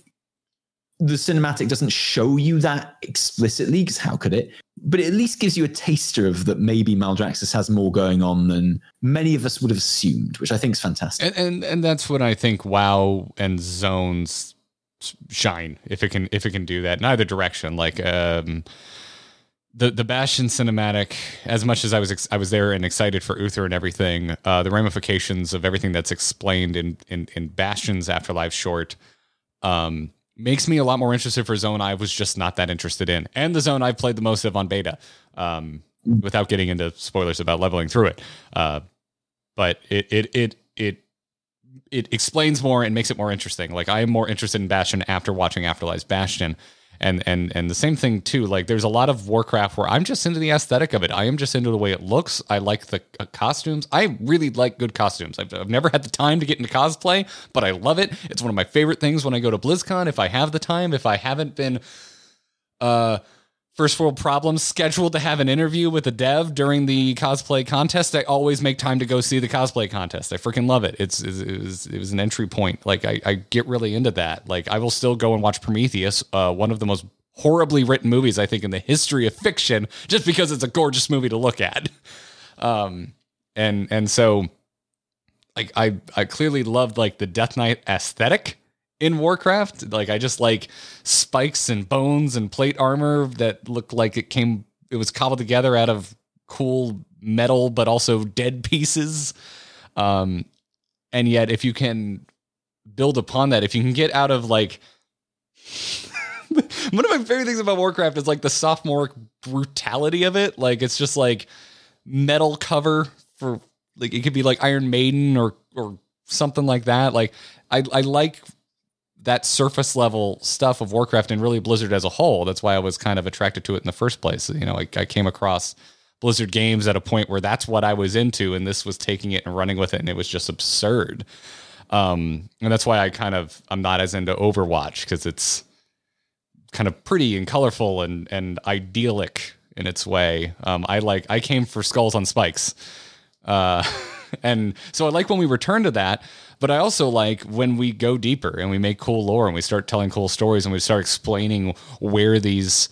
the cinematic doesn't show you that explicitly, because how could it? But it at least gives you a taster of that maybe Maldraxxus has more going on than many of us would have assumed, which I think is fantastic. And and, and that's when I think WoW and zones shine, if it can if it can do that in either direction. Like um, the the Bastion cinematic, as much as I was ex- I was there and excited for Uther and everything, uh, the ramifications of everything that's explained in in, in Bastion's Afterlife short. Um, makes me a lot more interested for zone I was just not that interested in. And the zone I've played the most of on beta, um, without getting into spoilers about leveling through it. Uh, but it, it, it, it, it explains more and makes it more interesting. Like I am more interested in Bastion after watching Afterlife's Bastion. And, and, and the same thing too, like there's a lot of Warcraft where I'm just into the aesthetic of it. I am just into the way it looks. I like the uh, costumes. I really like good costumes. I've, I've never had the time to get into cosplay, but I love it. It's one of my favorite things when I go to BlizzCon. If I have the time, if I haven't been, uh, first world problems scheduled to have an interview with a dev during the cosplay contest, I always make time to go see the cosplay contest. I freaking love it. It's, it's it was it was an entry point. Like I, I get really into that. Like I will still go and watch Prometheus, uh, one of the most horribly written movies I think in the history of fiction, just because it's a gorgeous movie to look at. Um, and and so like I I clearly loved like the Death Knight aesthetic in Warcraft. Like I just like spikes and bones and plate armor that looked like it came, it was cobbled together out of cool metal, but also dead pieces. Um, and yet if you can build upon that, if you can get out of like, one of my favorite things about Warcraft is like the sophomoric brutality of it. Like it's just like metal cover for like, it could be like Iron Maiden or, or something like that. Like I, I like that surface level stuff of Warcraft and really Blizzard as a whole. That's why I was kind of attracted to it in the first place. You know, I, I came across Blizzard games at a point where that's what I was into, and this was taking it and running with it, and it was just absurd. Um, and that's why I kind of, I'm not as into Overwatch, because it's kind of pretty and colorful and, and idyllic in its way. Um, I like I came for Skulls on Spikes, uh, and so I like when we return to that. But I also like when we go deeper and we make cool lore and we start telling cool stories and we start explaining where these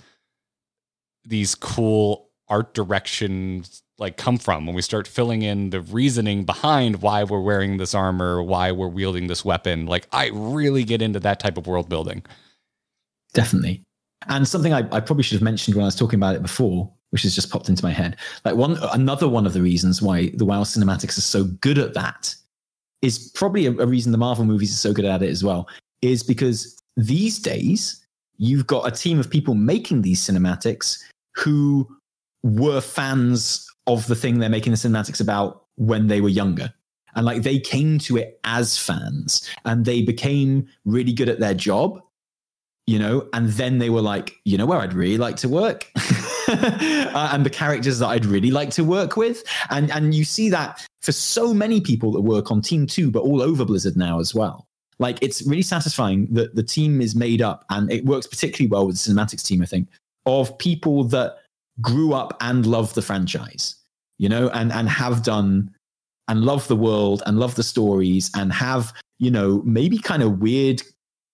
these cool art directions like come from. When we start filling in the reasoning behind why we're wearing this armor, why we're wielding this weapon. Like I really get into that type of world building. Definitely. And something I, I probably should have mentioned when I was talking about it before, which has just popped into my head. Like one, another one of the reasons why the WoW cinematics are so good at that is probably a, a reason the Marvel movies are so good at it as well, is because these days you've got a team of people making these cinematics who were fans of the thing they're making the cinematics about when they were younger. And like they came to it as fans and they became really good at their job, you know, and then they were like, you know where I'd really like to work? uh, and the characters that I'd really like to work with. And and you see that for so many people that work on Team Two, but all over Blizzard now as well. Like it's really satisfying that the team is made up, and it works particularly well with the cinematics team, I think, of people that grew up and love the franchise, you know, and and have done and love the world and love the stories and have, you know, maybe kind of weird,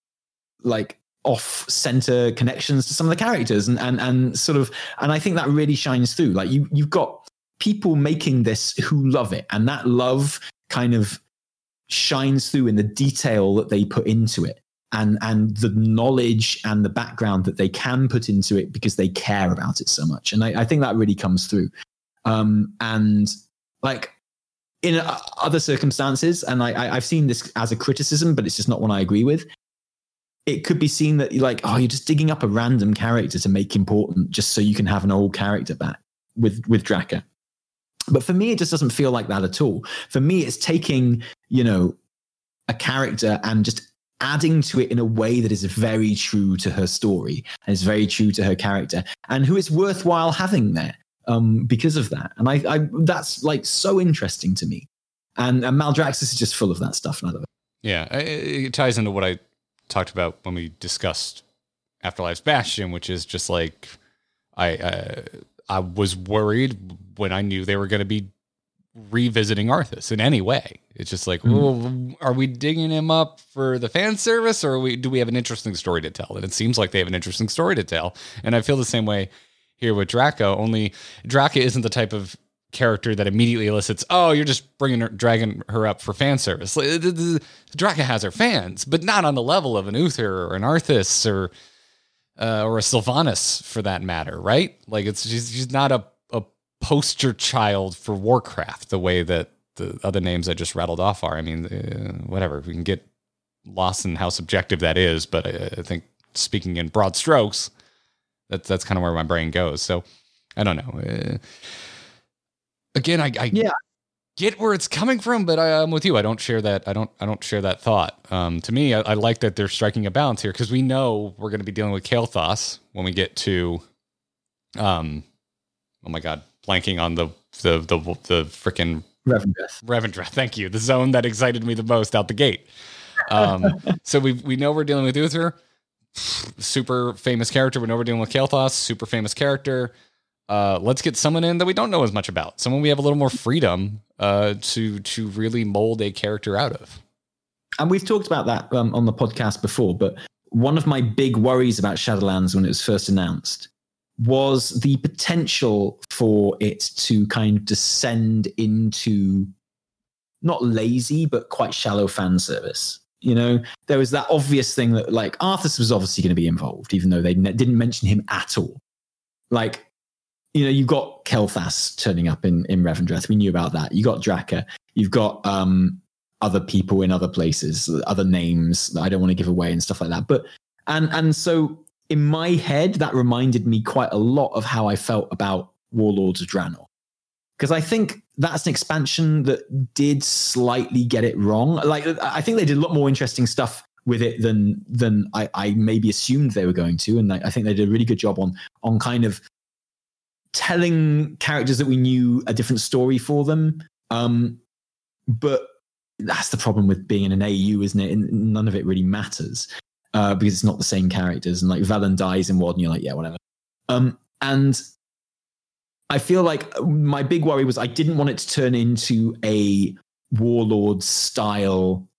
like off-center connections to some of the characters, and and and sort of, and I think that really shines through. Like you you've got people making this who love it, and that love kind of shines through in the detail that they put into it, and and the knowledge and the background that they can put into it because they care about it so much. And I, I think that really comes through. Um, and like in uh, other circumstances, and I, I I've seen this as a criticism, but it's just not one I agree with. It could be seen that you're like, oh, you're just digging up a random character to make important just so you can have an old character back with, with Draka. But for me, it just doesn't feel like that at all. For me, it's taking, you know, a character and just adding to it in a way that is very true to her story and is very true to her character and who is worthwhile having there um, because of that. And I, I that's like so interesting to me. And, and Maldraxxus is just full of that stuff. And I love it. Yeah, it, it ties into what I talked about when we discussed Afterlife's Bastion, which is just like I uh, I was worried when I knew they were going to be revisiting Arthas in any way. It's just like, mm-hmm. well, are we digging him up for the fan service, or are we, do we have an interesting story to tell? And it seems like they have an interesting story to tell. And I feel the same way here with Draka, only Draka isn't the type of character that immediately elicits, oh, you're just bringing her, dragging her up for fan service. Draka has her fans, but not on the level of an Uther or an Arthas or uh, or a Sylvanas for that matter, right? Like it's she's, she's not a, a poster child for Warcraft the way that the other names I just rattled off are. I mean, uh, whatever, we can get lost in how subjective that is, but I, I think speaking in broad strokes, that's that's kind of where my brain goes. So I don't know. Uh, Again, I, I yeah. get where it's coming from, but I, I'm with you. I don't share that. I don't. I don't share that thought. Um, to me, I, I like that they're striking a balance here because we know we're going to be dealing with Kael'thas when we get to, um, oh my god, blanking on the the the the freaking Revendreth. Revendreth. Thank you. The zone that excited me the most out the gate. Um, so we we know we're dealing with Uther, super famous character. We know we're dealing with Kael'thas, super famous character. Uh, let's get someone in that we don't know as much about. Someone we have a little more freedom uh, to to really mold a character out of. And we've talked about that um, on the podcast before, but one of my big worries about Shadowlands when it was first announced was the potential for it to kind of descend into not lazy, but quite shallow fan service. You know, there was that obvious thing that like Arthas was obviously going to be involved, even though they ne- didn't mention him at all. Like, you know, you've got Kael'thas turning up in, in Revendreth. We knew about that. You got Draka. You've got um, other people in other places, other names that I don't want to give away and stuff like that. But and and so in my head, that reminded me quite a lot of how I felt about Warlords of Draenor. Because I think that's an expansion that did slightly get it wrong. Like, I think they did a lot more interesting stuff with it than than I, I maybe assumed they were going to. And I, I think they did a really good job on on kind of telling characters that we knew a different story for them. Um, but that's the problem with being in an A U, isn't it? And none of it really matters uh, because it's not the same characters. And like Velen dies in WoD and you're like, yeah, whatever. Um, and I feel like my big worry was I didn't want it to turn into a Warlord style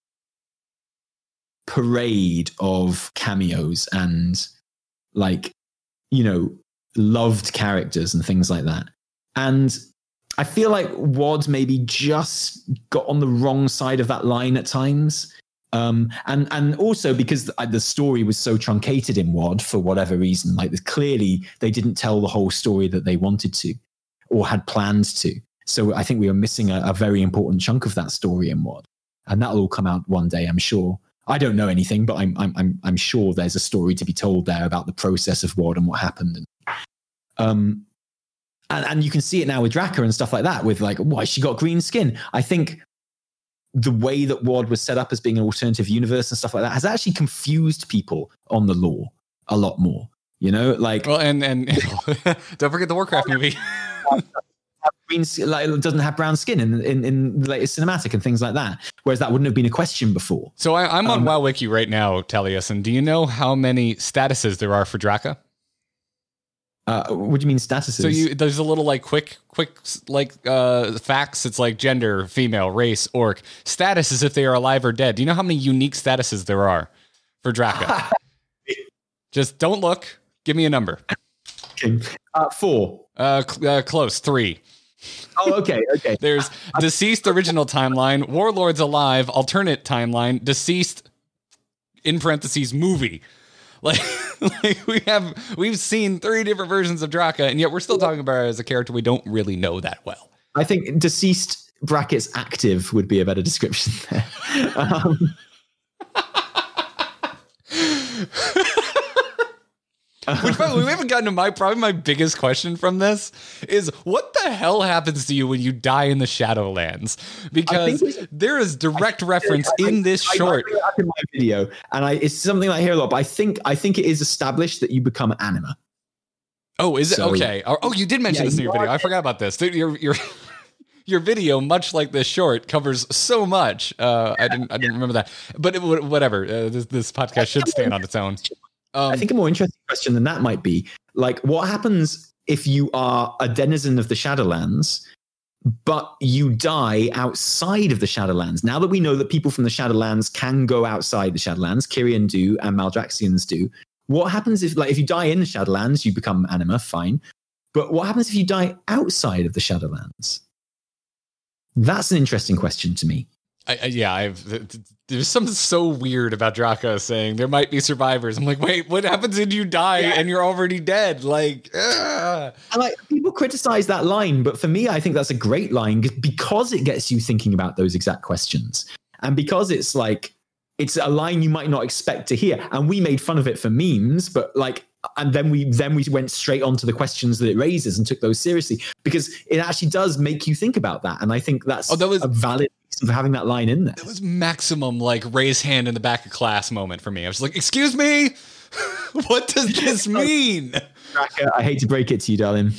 parade of cameos and like, you know, loved characters and things like that. And I feel like W O D maybe just got on the wrong side of that line at times. Um, and, and also because the, the story was so truncated in W O D for whatever reason, like clearly they didn't tell the whole story that they wanted to or had planned to. So I think we were missing a, a very important chunk of that story in W O D. And that'll all come out one day, I'm sure. I don't know anything, but I'm, I'm, I'm, I'm sure there's a story to be told there about the process of W O D and what happened. And, um, and, and you can see it now with Draka and stuff like that with like, why she got green skin. I think the way that W O D was set up as being an alternative universe and stuff like that has actually confused people on the lore a lot more, you know, like, well, and, and don't forget the Warcraft movie. green, like, it doesn't have brown skin in, in, in the latest cinematic and things like that. Whereas that wouldn't have been a question before. So I, I'm on um, WoW Wiki right now, Tellius, and do you know how many statuses there are for Draka? Uh, what do you mean statuses? So you, there's a little like quick, quick like uh, facts. It's like gender, female, race, orc. Status is if they are alive or dead. Do you know how many unique statuses there are for Draka? Just don't look. Give me a number. Okay. Uh, four. Uh, cl- uh, close. Three. Oh, okay, okay. There's deceased original timeline, Warlords alive, alternate timeline, deceased in parentheses movie. Like, like we have we've seen three different versions of Draka, and yet we're still talking about her as a character we don't really know that well. I think deceased brackets active would be a better description there. Um, Which, by the way, we haven't gotten to my, probably my biggest question from this is what the hell happens to you when you die in the Shadowlands? Because there is direct reference I, I, in this I, short. I up in my video, and I, it's something I hear a lot, but I think, I think it is established that you become anima. Oh, is it? So, okay. Oh, you did mention yeah, this in your video. I forgot about this. Your, your, your video, much like this short, covers so much. Uh, I didn't, I didn't remember that. But it, whatever. Uh, this, this podcast should stand on its own. Um, I think a more interesting question than that might be, like, what happens if you are a denizen of the Shadowlands, but you die outside of the Shadowlands? Now that we know that people from the Shadowlands can go outside the Shadowlands, Kyrian do and Maldraxians do, what happens if, like, if you die in the Shadowlands, you become anima, fine. But what happens if you die outside of the Shadowlands? That's an interesting question to me. I, I, yeah, I've there's something so weird about Draka saying there might be survivors. I'm like, wait, what happens if you die yeah. and you're already dead? Like, ugh. And like people criticize that line, but for me, I think that's a great line because it gets you thinking about those exact questions, and because it's like it's a line you might not expect to hear. And we made fun of it for memes, but like, and then we then we went straight on to the questions that it raises and took those seriously because it actually does make you think about that. And I think that's oh, that was, a valid reason for having that line in there. It was maximum like raise hand in the back of class moment for me. I was like, excuse me, what does this mean? Draka, I hate to break it to you, darling.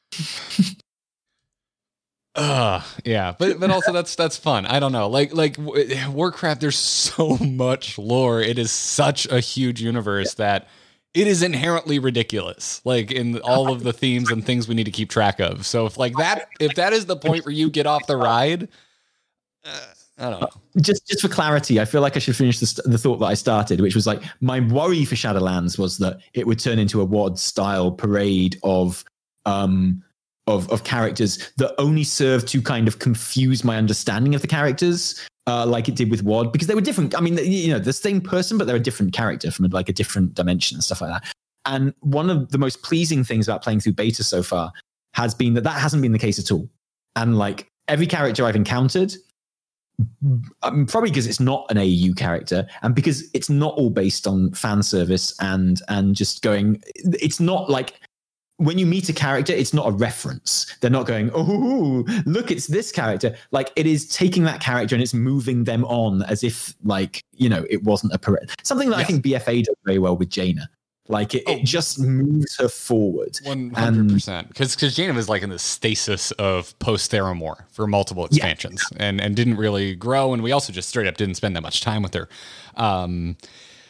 Uh, yeah, but but also that's that's fun. I don't know, like like Warcraft. There's so much lore. It is such a huge universe yeah. that it is inherently ridiculous. Like in all of the themes and things we need to keep track of. So if like that, if that is the point where you get off the ride, uh, I don't know. Just just for clarity, I feel like I should finish the, the thought that I started, which was like my worry for Shadowlands was that it would turn into a W O D style parade of um. Of, of characters that only serve to kind of confuse my understanding of the characters, uh, like it did with W O D, because they were different. I mean, you know, the same person, but they're a different character from like a different dimension and stuff like that. And one of the most pleasing things about playing through beta so far has been that that hasn't been the case at all. And like every character I've encountered, um, probably because it's not an A E U character and because it's not all based on fan service and and just going, it's not like, when you meet a character, it's not a reference. They're not going, oh, look, it's this character. Like it is taking that character and it's moving them on as if like, you know, it wasn't a parade. Something that yes. I think B F A does very well with Jaina. Like it, oh. it just moves her forward. one hundred percent. Because because Jaina was like in the stasis of post-Theramore for multiple expansions yeah. and, and didn't really grow. And we also just straight up didn't spend that much time with her. Um,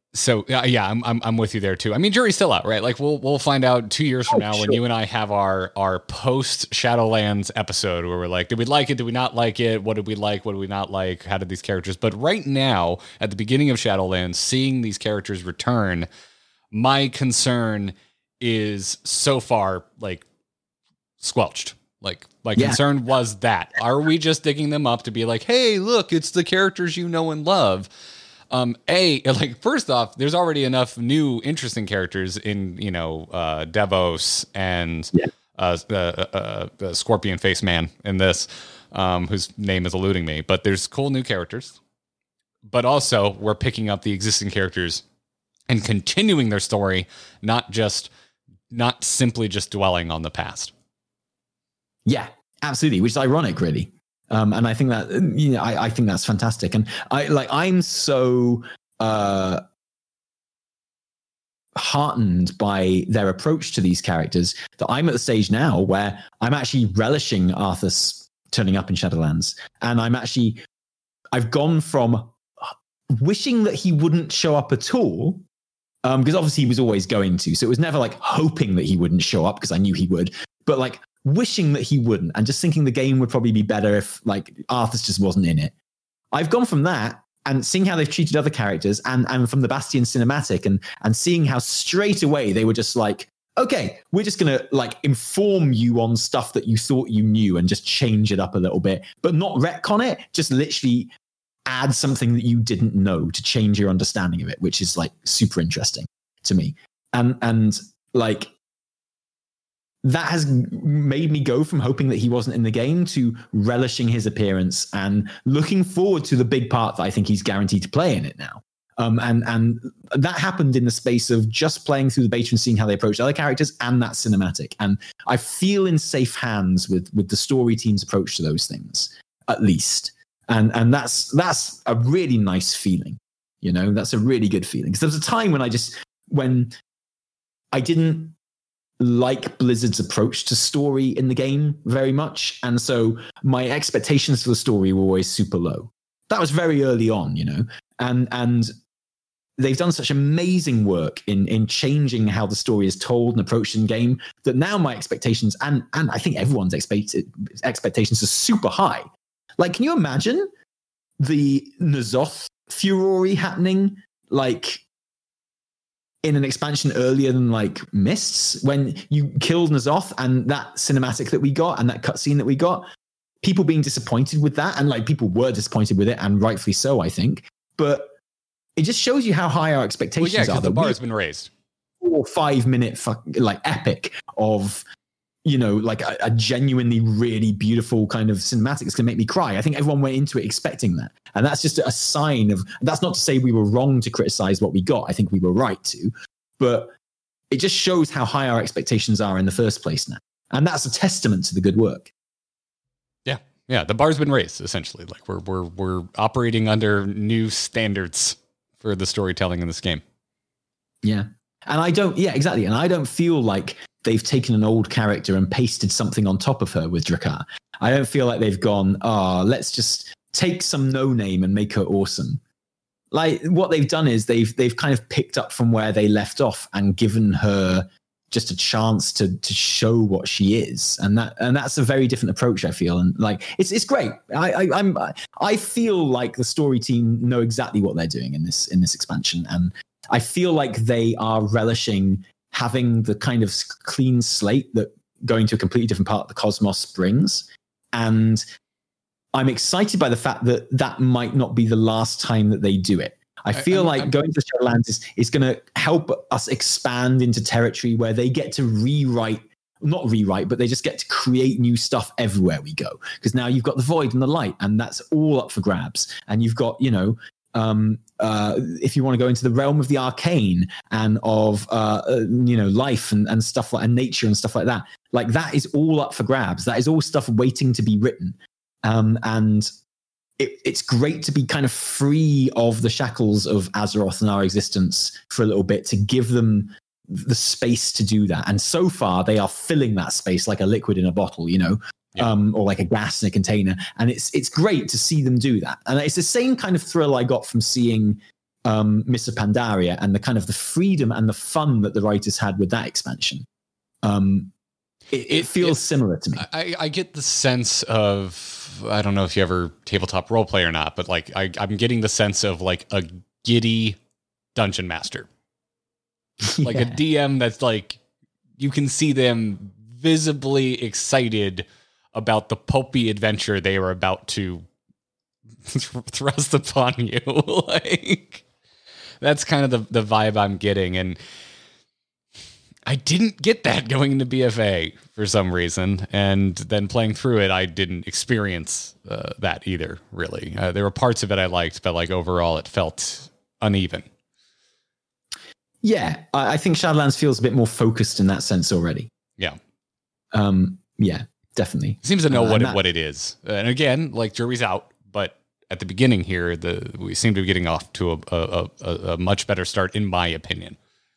So yeah, yeah, I'm, I'm I'm with you there too. I mean, jury's still out, right? Like we'll we'll find out two years from Oh, now when sure. you and I have our our post Shadowlands episode where we're like, did we like it? Did we not like it? What did we like? What did we not like? How did these characters? But right now, at the beginning of Shadowlands, seeing these characters return, my concern is so far like squelched. Like my Yeah. concern was that are we just digging them up to be like, hey, look, it's the characters you know and love. Um, a like first off, there's already enough new interesting characters in you know uh, Devos and Yeah. uh, uh, uh, uh, Scorpion Face Man in this, um, whose name is eluding me. But there's cool new characters. But also, we're picking up the existing characters and continuing their story, not just not simply just dwelling on the past. Yeah, absolutely. Which is ironic, really. Um, and I think that you know, I, I think that's fantastic. And I like I'm so uh, heartened by their approach to these characters that I'm at the stage now where I'm actually relishing Arthas turning up in Shadowlands, and I'm actually I've gone from wishing that he wouldn't show up at all. Um, because obviously he was always going to, so it was never like hoping that he wouldn't show up because I knew he would, but like wishing that he wouldn't and just thinking the game would probably be better if like Arthas just wasn't in it. I've gone from that and seeing how they've treated other characters and, and from the Bastion cinematic and, and seeing how straight away they were just like, okay, we're just going to like inform you on stuff that you thought you knew and just change it up a little bit, but not retcon it, just literally add something that you didn't know to change your understanding of it, which is like super interesting to me. And, and like, that has made me go from hoping that he wasn't in the game to relishing his appearance and looking forward to the big part that I think he's guaranteed to play in it now. Um, and, and that happened in the space of just playing through the beta and seeing how they approach other characters and that cinematic. And I feel in safe hands with, with the story team's approach to those things, at least. And, and that's, that's a really nice feeling. You know, that's a really good feeling. Because there was a time when I just, when I didn't like Blizzard's approach to story in the game very much. And so my expectations for the story were always super low. That was very early on, you know, and, and they've done such amazing work in, in changing how the story is told and approached in game that now my expectations and, and I think everyone's expected expectations are super high. Like, can you imagine the N'Zoth furore happening like in an expansion earlier than like Mists, when you killed N'Zoth and that cinematic that we got and that cutscene that we got, people being disappointed with that, and like people were disappointed with it, and rightfully so, I think. But it just shows you how high our expectations well, yeah, are. the bar has been raised. Four or five minute fuck, like epic of, you know, like a, a genuinely really beautiful kind of cinematic that's going to make me cry. I think everyone went into it expecting that. And that's just a sign of, that's not to say we were wrong to criticize what we got. I think we were right to, but it just shows how high our expectations are in the first place now. And that's a testament to the good work. Yeah. Yeah. The bar's been raised essentially. Like we're, we're, we're operating under new standards for the storytelling in this game. Yeah. And I don't, yeah, exactly. And I don't feel like they've taken an old character and pasted something on top of her with Drakkar. I don't feel like they've gone, oh, let's just take some no name and make her awesome. Like what they've done is they've they've kind of picked up from where they left off and given her just a chance to to show what she is, and that and that's a very different approach, I feel. And like it's it's great. I, I I'm I feel like the story team know exactly what they're doing in this in this expansion, and I feel like they are relishing having the kind of clean slate that going to a completely different part of the cosmos brings. And I'm excited by the fact that that might not be the last time that they do it. I feel I, like I'm, going to Shadowlands is, is going to help us expand into territory where they get to rewrite, not rewrite, but they just get to create new stuff everywhere we go. Because now you've got the Void and the Light, and that's all up for grabs. And you've got, you know, um, uh, if you want to go into the realm of the arcane and of, uh, uh, you know, life and, and stuff like and nature and stuff like that, like that is all up for grabs. That is all stuff waiting to be written. Um, and it, it's great to be kind of free of the shackles of Azeroth and our existence for a little bit to give them the space to do that. And so far, they are filling that space like a liquid in a bottle, you know, yeah. um, or like a gas in a container. And it's it's great to see them do that. And it's the same kind of thrill I got from seeing um, Mister Pandaria and the kind of the freedom and the fun that the writers had with that expansion. Um, it, it, it feels it, similar to me. I, I get the sense of, I don't know if you ever tabletop role play or not, but like I, I'm getting the sense of like a giddy dungeon master, like yeah. a D M that's like, you can see them visibly excited about the pulpy adventure they were about to thrust upon you. Like, that's kind of the, the vibe I'm getting. And I didn't get that going into B F A for some reason. And then playing through it, I didn't experience uh, that either, really. Uh, there were parts of it I liked, but like overall it felt uneven. Yeah, I, I think Shadowlands feels a bit more focused in that sense already. Yeah. Um. Yeah, definitely. Seems to know uh, what, that, it, what it is. And again, like, jury's out, but at the beginning here, the we seem to be getting off to a, a, a, a much better start, in my opinion.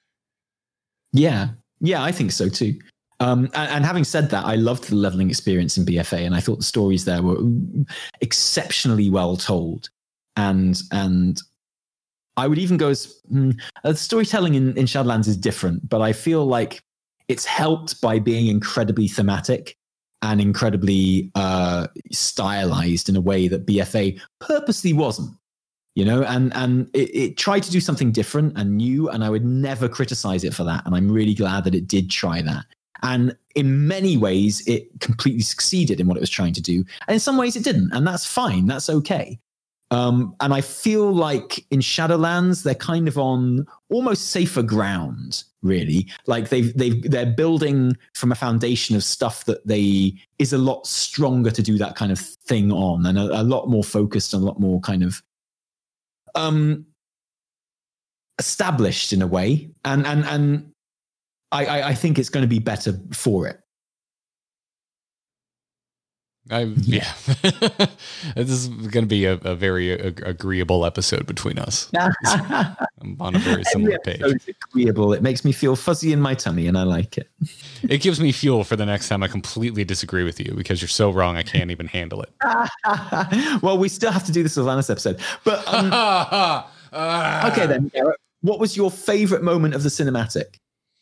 Yeah, yeah, I think so too. Um, and, and having said that, I loved the leveling experience in B F A, and I thought the stories there were exceptionally well told. And and I would even go as mm, uh, storytelling in, in Shadowlands is different, but I feel like it's helped by being incredibly thematic and incredibly uh, stylized in a way that B F A purposely wasn't. You know, and and it, it tried to do something different and new, and I would never criticize it for that. And I'm really glad that it did try that. And in many ways, it completely succeeded in what it was trying to do. And in some ways, it didn't. And that's fine. That's okay. Um, and I feel like in Shadowlands, they're kind of on almost safer ground, really. Like they've, they've, they're building from a foundation of stuff that they is a lot stronger to do that kind of thing on, and a, a lot more focused and a lot more kind of um, established in a way. And, and, and I, I, I think it's going to be better for it. I, yeah, this is going to be a, a very a, agreeable episode between us. I'm on a very similar page. It's agreeable. It makes me feel fuzzy in my tummy, and I like it. It gives me fuel for the next time I completely disagree with you, because you're so wrong I can't even handle it. Well, we still have to do this Sylvanas episode, but um, okay then. Garrett, what was your favorite moment of the cinematic?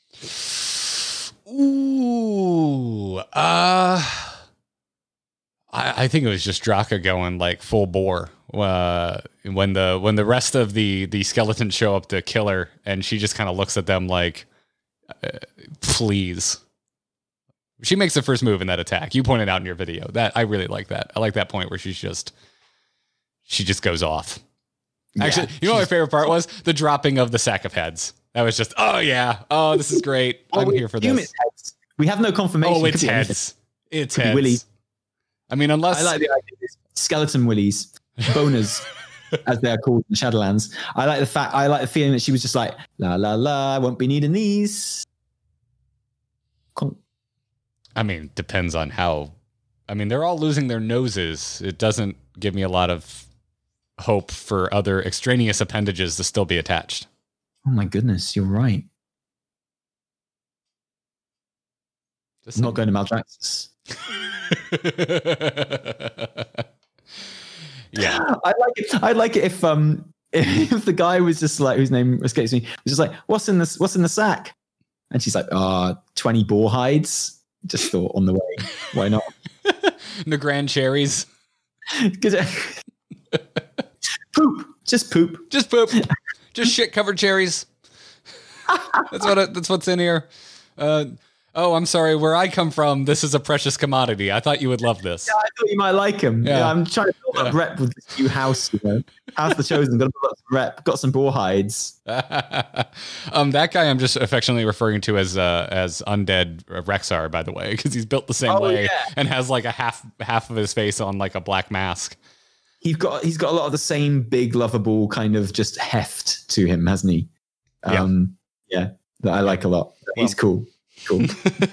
Ooh, uh. I, I think it was just Draka going like full bore uh, when the when the rest of the the skeletons show up to kill her, and she just kind of looks at them like, uh, "Please." She makes the first move in that attack. You pointed out in your video that I really like that. I like that point where she's just she just goes off. Yeah, Actually, you know what my favorite part was? The dropping of the sack of heads. That was just, oh yeah, oh this is great. I'm oh, here for this. Heads. We have no confirmation. Oh, it's heads. It's heads. Willies. I mean, unless I like the idea of skeleton willies, boners, as they're called in Shadowlands. I like the fact. I like the feeling that she was just like, la la la. I won't be needing these. Cool. I mean, depends on how. I mean, they're all losing their noses. It doesn't give me a lot of hope for other extraneous appendages to still be attached. Oh my goodness, you're right. Just I'm not going to Maldraxxus. Yeah, I like it. I like it if um if the guy was just like, whose name escapes me, was just like, what's in this? What's in the sack? And she's like, ah, oh, twenty boar hides. Just thought on the way, why not? The grand cherries. Poop, just poop, just poop, just shit covered cherries. That's what. It, that's what's in here. Uh, Oh, I'm sorry. Where I come from, this is a precious commodity. I thought you would love this. Yeah, I thought you might like him. Yeah, yeah I'm trying to build up yeah. rep with this new house. You know, House the Chosen. Got to build up some rep. Got some boar hides. um, that guy I'm just affectionately referring to as uh, as undead Rexar, by the way, because he's built the same oh, way yeah. and has like a half half of his face on like a black mask. He's got he's got a lot of the same big, lovable kind of just heft to him, hasn't he? Um, yeah, yeah, that I like a lot. He's well, cool. Cool.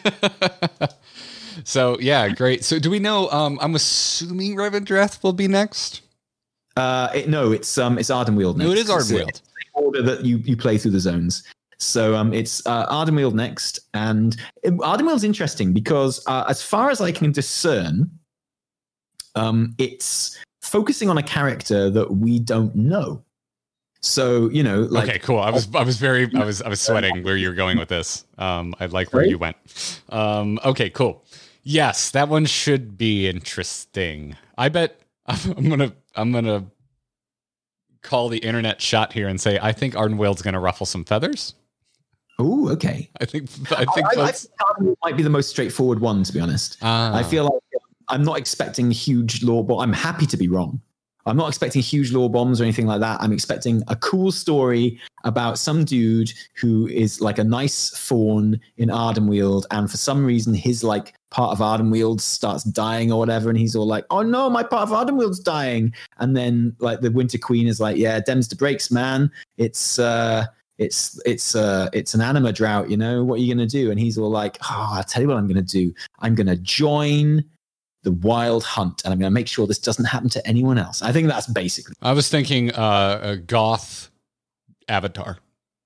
So yeah, great. So do we know? Um, I'm assuming Revendreth will be next. Uh, it, no, it's um, it's Ardenweald next. No, it is Ardenweald. It's the order that you you play through the zones. So um, it's uh, Ardenweald next, and it, Ardenweald's interesting because uh, as far as I can discern, um, it's focusing on a character that we don't know. So, you know, like, okay, cool. I was, I was very, I was, I was sweating where you were going with this. Um, I like where Right? you went. Um, okay, cool. Yes, that one should be interesting. I bet I'm gonna, I'm gonna call the internet shot here and say I think Ardenweald's gonna ruffle some feathers. oh, okay. I think, I think, I, I folks, think Ardenweald might be the most straightforward one, to be honest. Ah. I feel like I'm not expecting huge lore, but I'm happy to be wrong. I'm not expecting huge lore bombs or anything like that. I'm expecting a cool story about some dude who is like a nice fawn in Ardenweald, and for some reason his like part of Ardenweald starts dying or whatever, and he's all like, "Oh no, my part of Ardenweald's dying!" And then like the Winter Queen is like, "Yeah, Dems the breaks, man. It's uh, it's it's uh, it's an anima drought. You know what are you gonna do?" And he's all like, "Oh, I'll tell you what I'm gonna do. I'm gonna join the Wild Hunt, and I'm going to make sure this doesn't happen to anyone else." I think that's basically. I was thinking uh, a goth avatar.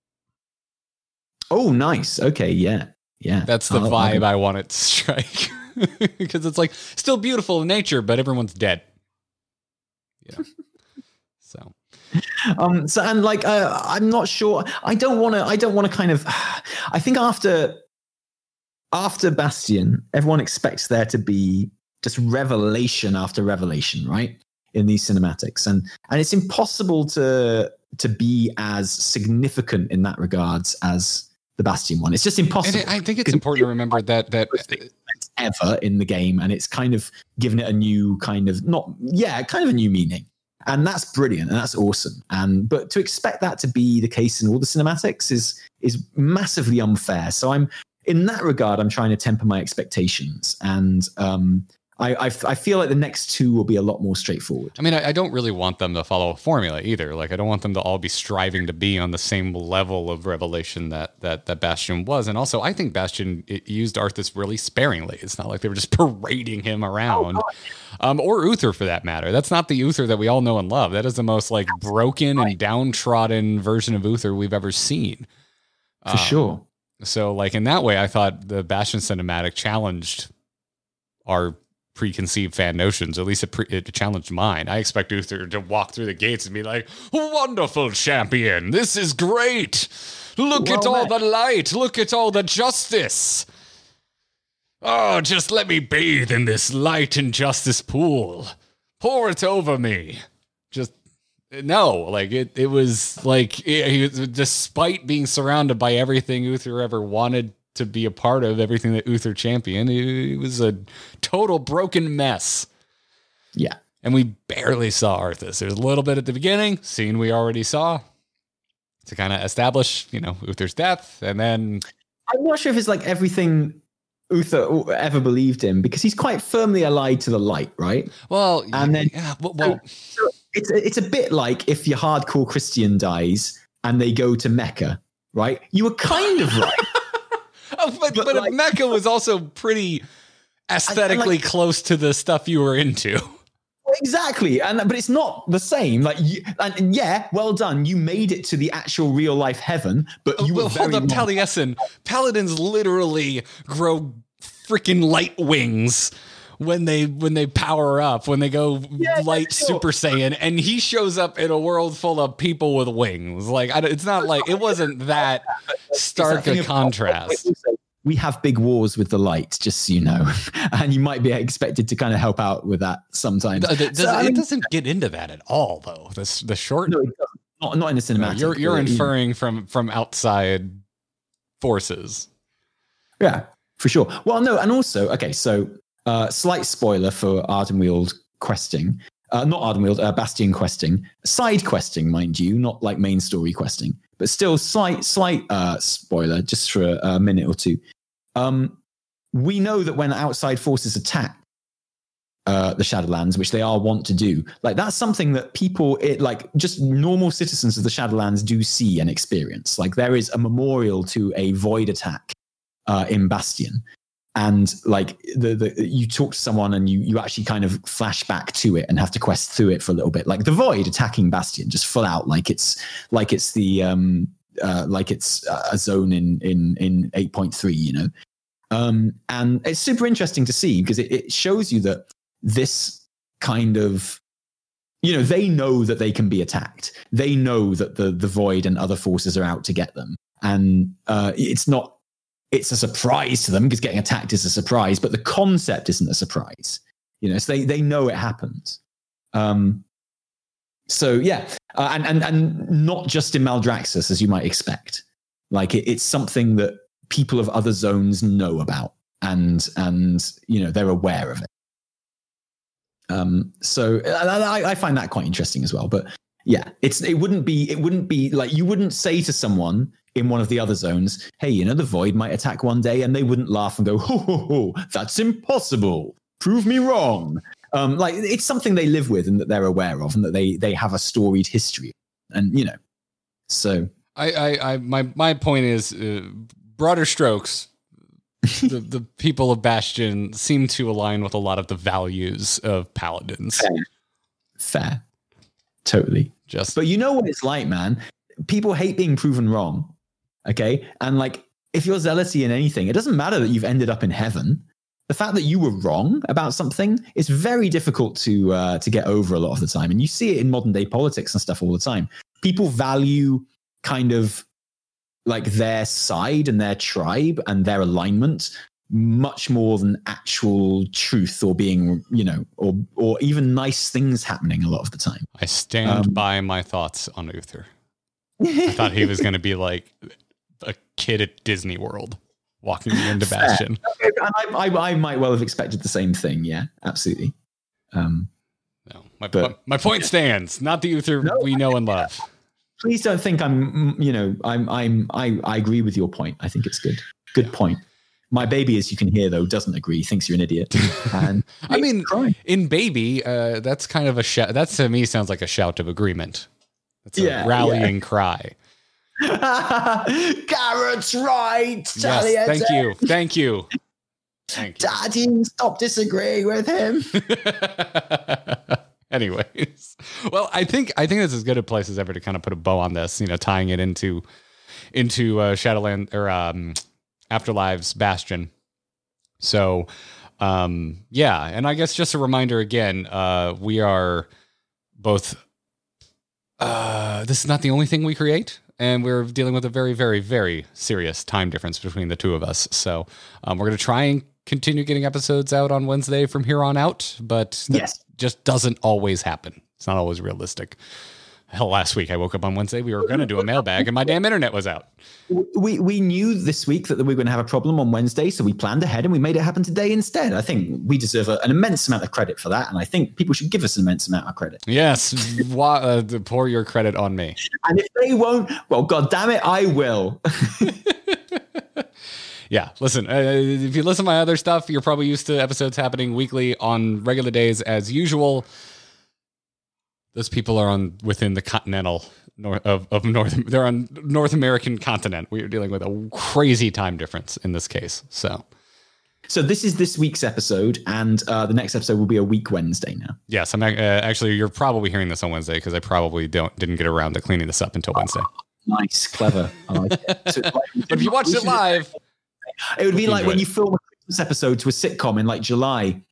Oh, nice. Okay, yeah, yeah. That's the I'll- vibe I'll- I want it to strike. Because it's like still beautiful in nature, but everyone's dead. Yeah. So. Um. So and like, uh, I'm not sure. I don't want to. I don't want to kind of. I think after. After Bastion, everyone expects there to be just revelation after revelation, right? In these cinematics, and and it's impossible to to be as significant in that regards as the Bastion one. It's just impossible. And I think it's important to remember that that ever in the game, and it's kind of given it a new kind of not yeah, kind of a new meaning, and that's brilliant and that's awesome. And but to expect that to be the case in all the cinematics is is massively unfair. So I'm in that regard, I'm trying to temper my expectations, and um, I, I, I feel like the next two will be a lot more straightforward. I mean, I, I don't really want them to follow a formula either. Like, I don't want them to all be striving to be on the same level of revelation that that that Bastion was. And also, I think Bastion it used Arthas really sparingly. It's not like they were just parading him around, oh, um, or Uther for that matter. That's not the Uther that we all know and love. That is the most like broken and downtrodden version of Uther we've ever seen. For um, sure. So, like, in that way, I thought the Bastion cinematic challenged our preconceived fan notions. At least it, pre- it challenged mine. I expect Uther to walk through the gates and be like, "Wonderful champion, this is great. Look well, at all man. the light. Look at all the justice. Oh, just let me bathe in this light and justice pool. Pour it over me." Just No, like it, it was like, it, he, despite being surrounded by everything Uther ever wanted to be a part of, everything that Uther championed, it, it was a total broken mess. Yeah. And we barely saw Arthas. There's a little bit at the beginning, scene we already saw to kind of establish, you know, Uther's death. And then I'm not sure if it's like everything Uther ever believed in, because he's quite firmly allied to the light, right? Well, and then yeah, well, well so, so it's it's a bit like if your hardcore Christian dies and they go to Mecca, right? You were kind of right. oh, but but, but like, Mecca was also pretty aesthetically like, close to the stuff you were into. Exactly, and but it's not the same. Like, you, and, and yeah, well done. You made it to the actual real life heaven, but you well, were hold very up, Taliesin. Paladins literally grow freaking light wings when they when they power up, when they go yeah, light sure. Super Saiyan, and he shows up in a world full of people with wings. Like, I, it's not like it wasn't that stark a contrast. We have big wars with the light, just so you know, and you might be expected to kind of help out with that sometimes. It, does, so, it I mean, doesn't get into that at all, though. The the short, no, it doesn't. Not not in the cinematic. No, you're you're or, inferring you know. from from outside forces. Yeah, for sure. Well, no, and also, okay, so uh, slight spoiler for Ardenweald questing. Uh, not Ardenweald, uh, Bastion questing. Side questing, mind you, not like main story questing. But still, slight, slight uh, spoiler, just for a, a minute or two. Um, we know that when outside forces attack uh, the Shadowlands, which they are wont to do, like that's something that people, it, like just normal citizens of the Shadowlands, do see and experience. Like there is a memorial to a void attack uh, in Bastion, and like the the you talk to someone and you you actually kind of flash back to it and have to quest through it for a little bit. Like the void attacking Bastion, just full out, like it's like it's the um uh, like it's a zone in in in eight point three, you know. Um, and it's super interesting to see because it, it shows you that this kind of you know, they know that they can be attacked. They know that the the Void and other forces are out to get them. And uh, it's not, it's a surprise to them because getting attacked is a surprise, but the concept isn't a surprise. You know, so they, they know it happens. Um, so yeah, uh, and, and, and not just in Maldraxxus, as you might expect. Like it, it's something that people of other zones know about and, and, you know, they're aware of it. Um, so I, I find that quite interesting as well, but yeah, it's, it wouldn't be, it wouldn't be like, you wouldn't say to someone in one of the other zones, hey, you know, the Void might attack one day, and they wouldn't laugh and go, ho, ho, ho, that's impossible. Prove me wrong. Um, like it's something they live with and that they're aware of and that they, they have a storied history. And, you know, so. I, I, I my, my point is uh, broader strokes. the, the people of Bastion seem to align with a lot of the values of paladins. Fair. Fair. Totally. Just, but you know what it's like, man. People hate being proven wrong. Okay. And like, if you're zealousy in anything, it doesn't matter that you've ended up in heaven. The fact that you were wrong about something is very difficult to, uh, to get over a lot of the time. And you see it in modern day politics and stuff all the time. People value kind of like their side and their tribe and their alignment much more than actual truth or being, you know, or, or even nice things happening a lot of the time. I stand um, by my thoughts on Uther. I thought he was going to be like a kid at Disney World walking into Bastion. I, I, I might well have expected the same thing. Yeah, absolutely. Um, no, my, but, my, my point stands. Not the Uther no, we know and love. Please don't think I'm, you know, I'm, I'm, I, I agree with your point. I think it's good. Good yeah. point. My baby, as you can hear, though, doesn't agree. Thinks you're an idiot. And I mean, crying. in baby, uh, that's kind of a shout. That to me sounds like a shout of agreement. It's a yeah, rallying yeah. cry. Garrett's right. Charlie yes, thank you. Thank you. Thank you. Daddy, stop disagreeing with him. Anyways, well, I think I think this is as good a place as ever to kind of put a bow on this. You know, tying it into into uh, Shadowland or um, Afterlives Bastion. So, um, yeah, and I guess just a reminder again, uh, we are both. Uh, this is not the only thing we create, and we're dealing with a very, very, very serious time difference between the two of us. So um, we're going to try and continue getting episodes out on Wednesday from here on out, but that yes. just doesn't always happen. It's not always realistic. Hell, last week I woke up on Wednesday, we were going to do a mailbag, and my damn internet was out. We we knew this week that we were going to have a problem on Wednesday, so we planned ahead and we made it happen today instead. I think we deserve a, an immense amount of credit for that, and I think people should give us an immense amount of credit. Yes, why, uh, pour your credit on me. And if they won't, well, God damn it, I will. Yeah, listen, uh, if you listen to my other stuff, you're probably used to episodes happening weekly on regular days as usual. Those people are on within the continental north of, of North. They're on North American continent. We are dealing with a crazy time difference in this case. So, so this is this week's episode, and uh, the next episode will be a week Wednesday now. Yes, I'm uh, actually. You're probably hearing this on Wednesday because I probably don't didn't get around to cleaning this up until Wednesday. Oh, nice, clever. I like it. So, like, but if you watched it live, it would be like when you film a Christmas episode to a sitcom in like July,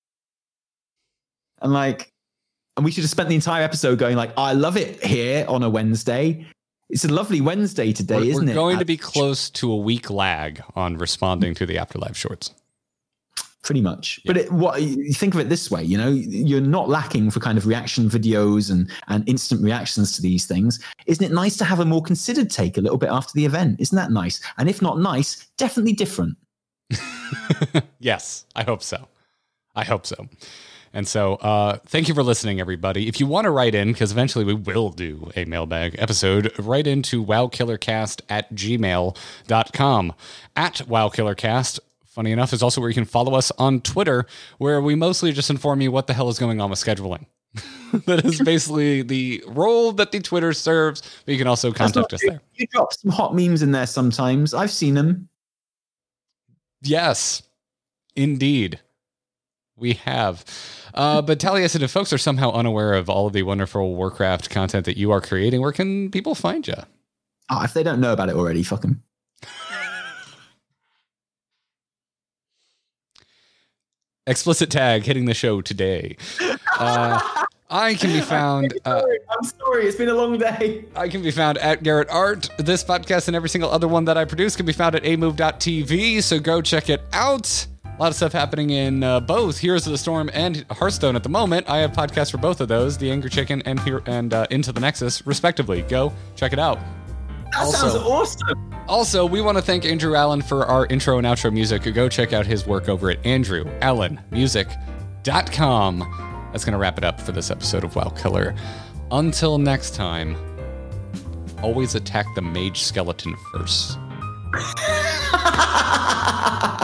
and like. And we should have spent the entire episode going like, I love it here on a Wednesday. It's a lovely Wednesday today, we're, isn't we're it? We're going to be close to a week lag on responding to the Afterlife shorts. Pretty much. Yeah. But it, what you think of it this way, you know, you're not lacking for kind of reaction videos and, and instant reactions to these things. Isn't it nice to have a more considered take a little bit after the event? Isn't that nice? And if not nice, definitely different. Yes, I hope so. I hope so. And so uh, thank you for listening, everybody. If you want to write in, because eventually we will do a mailbag episode, write into wowkillercast at gmail dot com. At wowkillercast, funny enough, is also where you can follow us on Twitter, where we mostly just inform you what the hell is going on with scheduling. That is basically the role that the Twitter serves, but you can also contact us there. You drop some hot memes in there sometimes. I've seen them. Yes, indeed. We have. Uh, but Taliesin, if folks are somehow unaware of all of the wonderful Warcraft content that you are creating, where can people find you? Oh, if they don't know about it already, fuck them. Explicit tag hitting the show today. Uh, I can be found. I'm sorry. Uh, I'm sorry. It's been a long day. I can be found at Garrett Art. This podcast and every single other one that I produce can be found at a move dot t v. So go check it out. A lot of stuff happening in uh, both Heroes of the Storm and Hearthstone at the moment. I have podcasts for both of those, The Angry Chicken and Here and uh, Into the Nexus, respectively. Go check it out. That also, sounds awesome. Also, we want to thank Andrew Allen for our intro and outro music. Go check out his work over at andrew allen music dot com. That's going to wrap it up for this episode of WoW Killer. Until next time, always attack the mage skeleton first.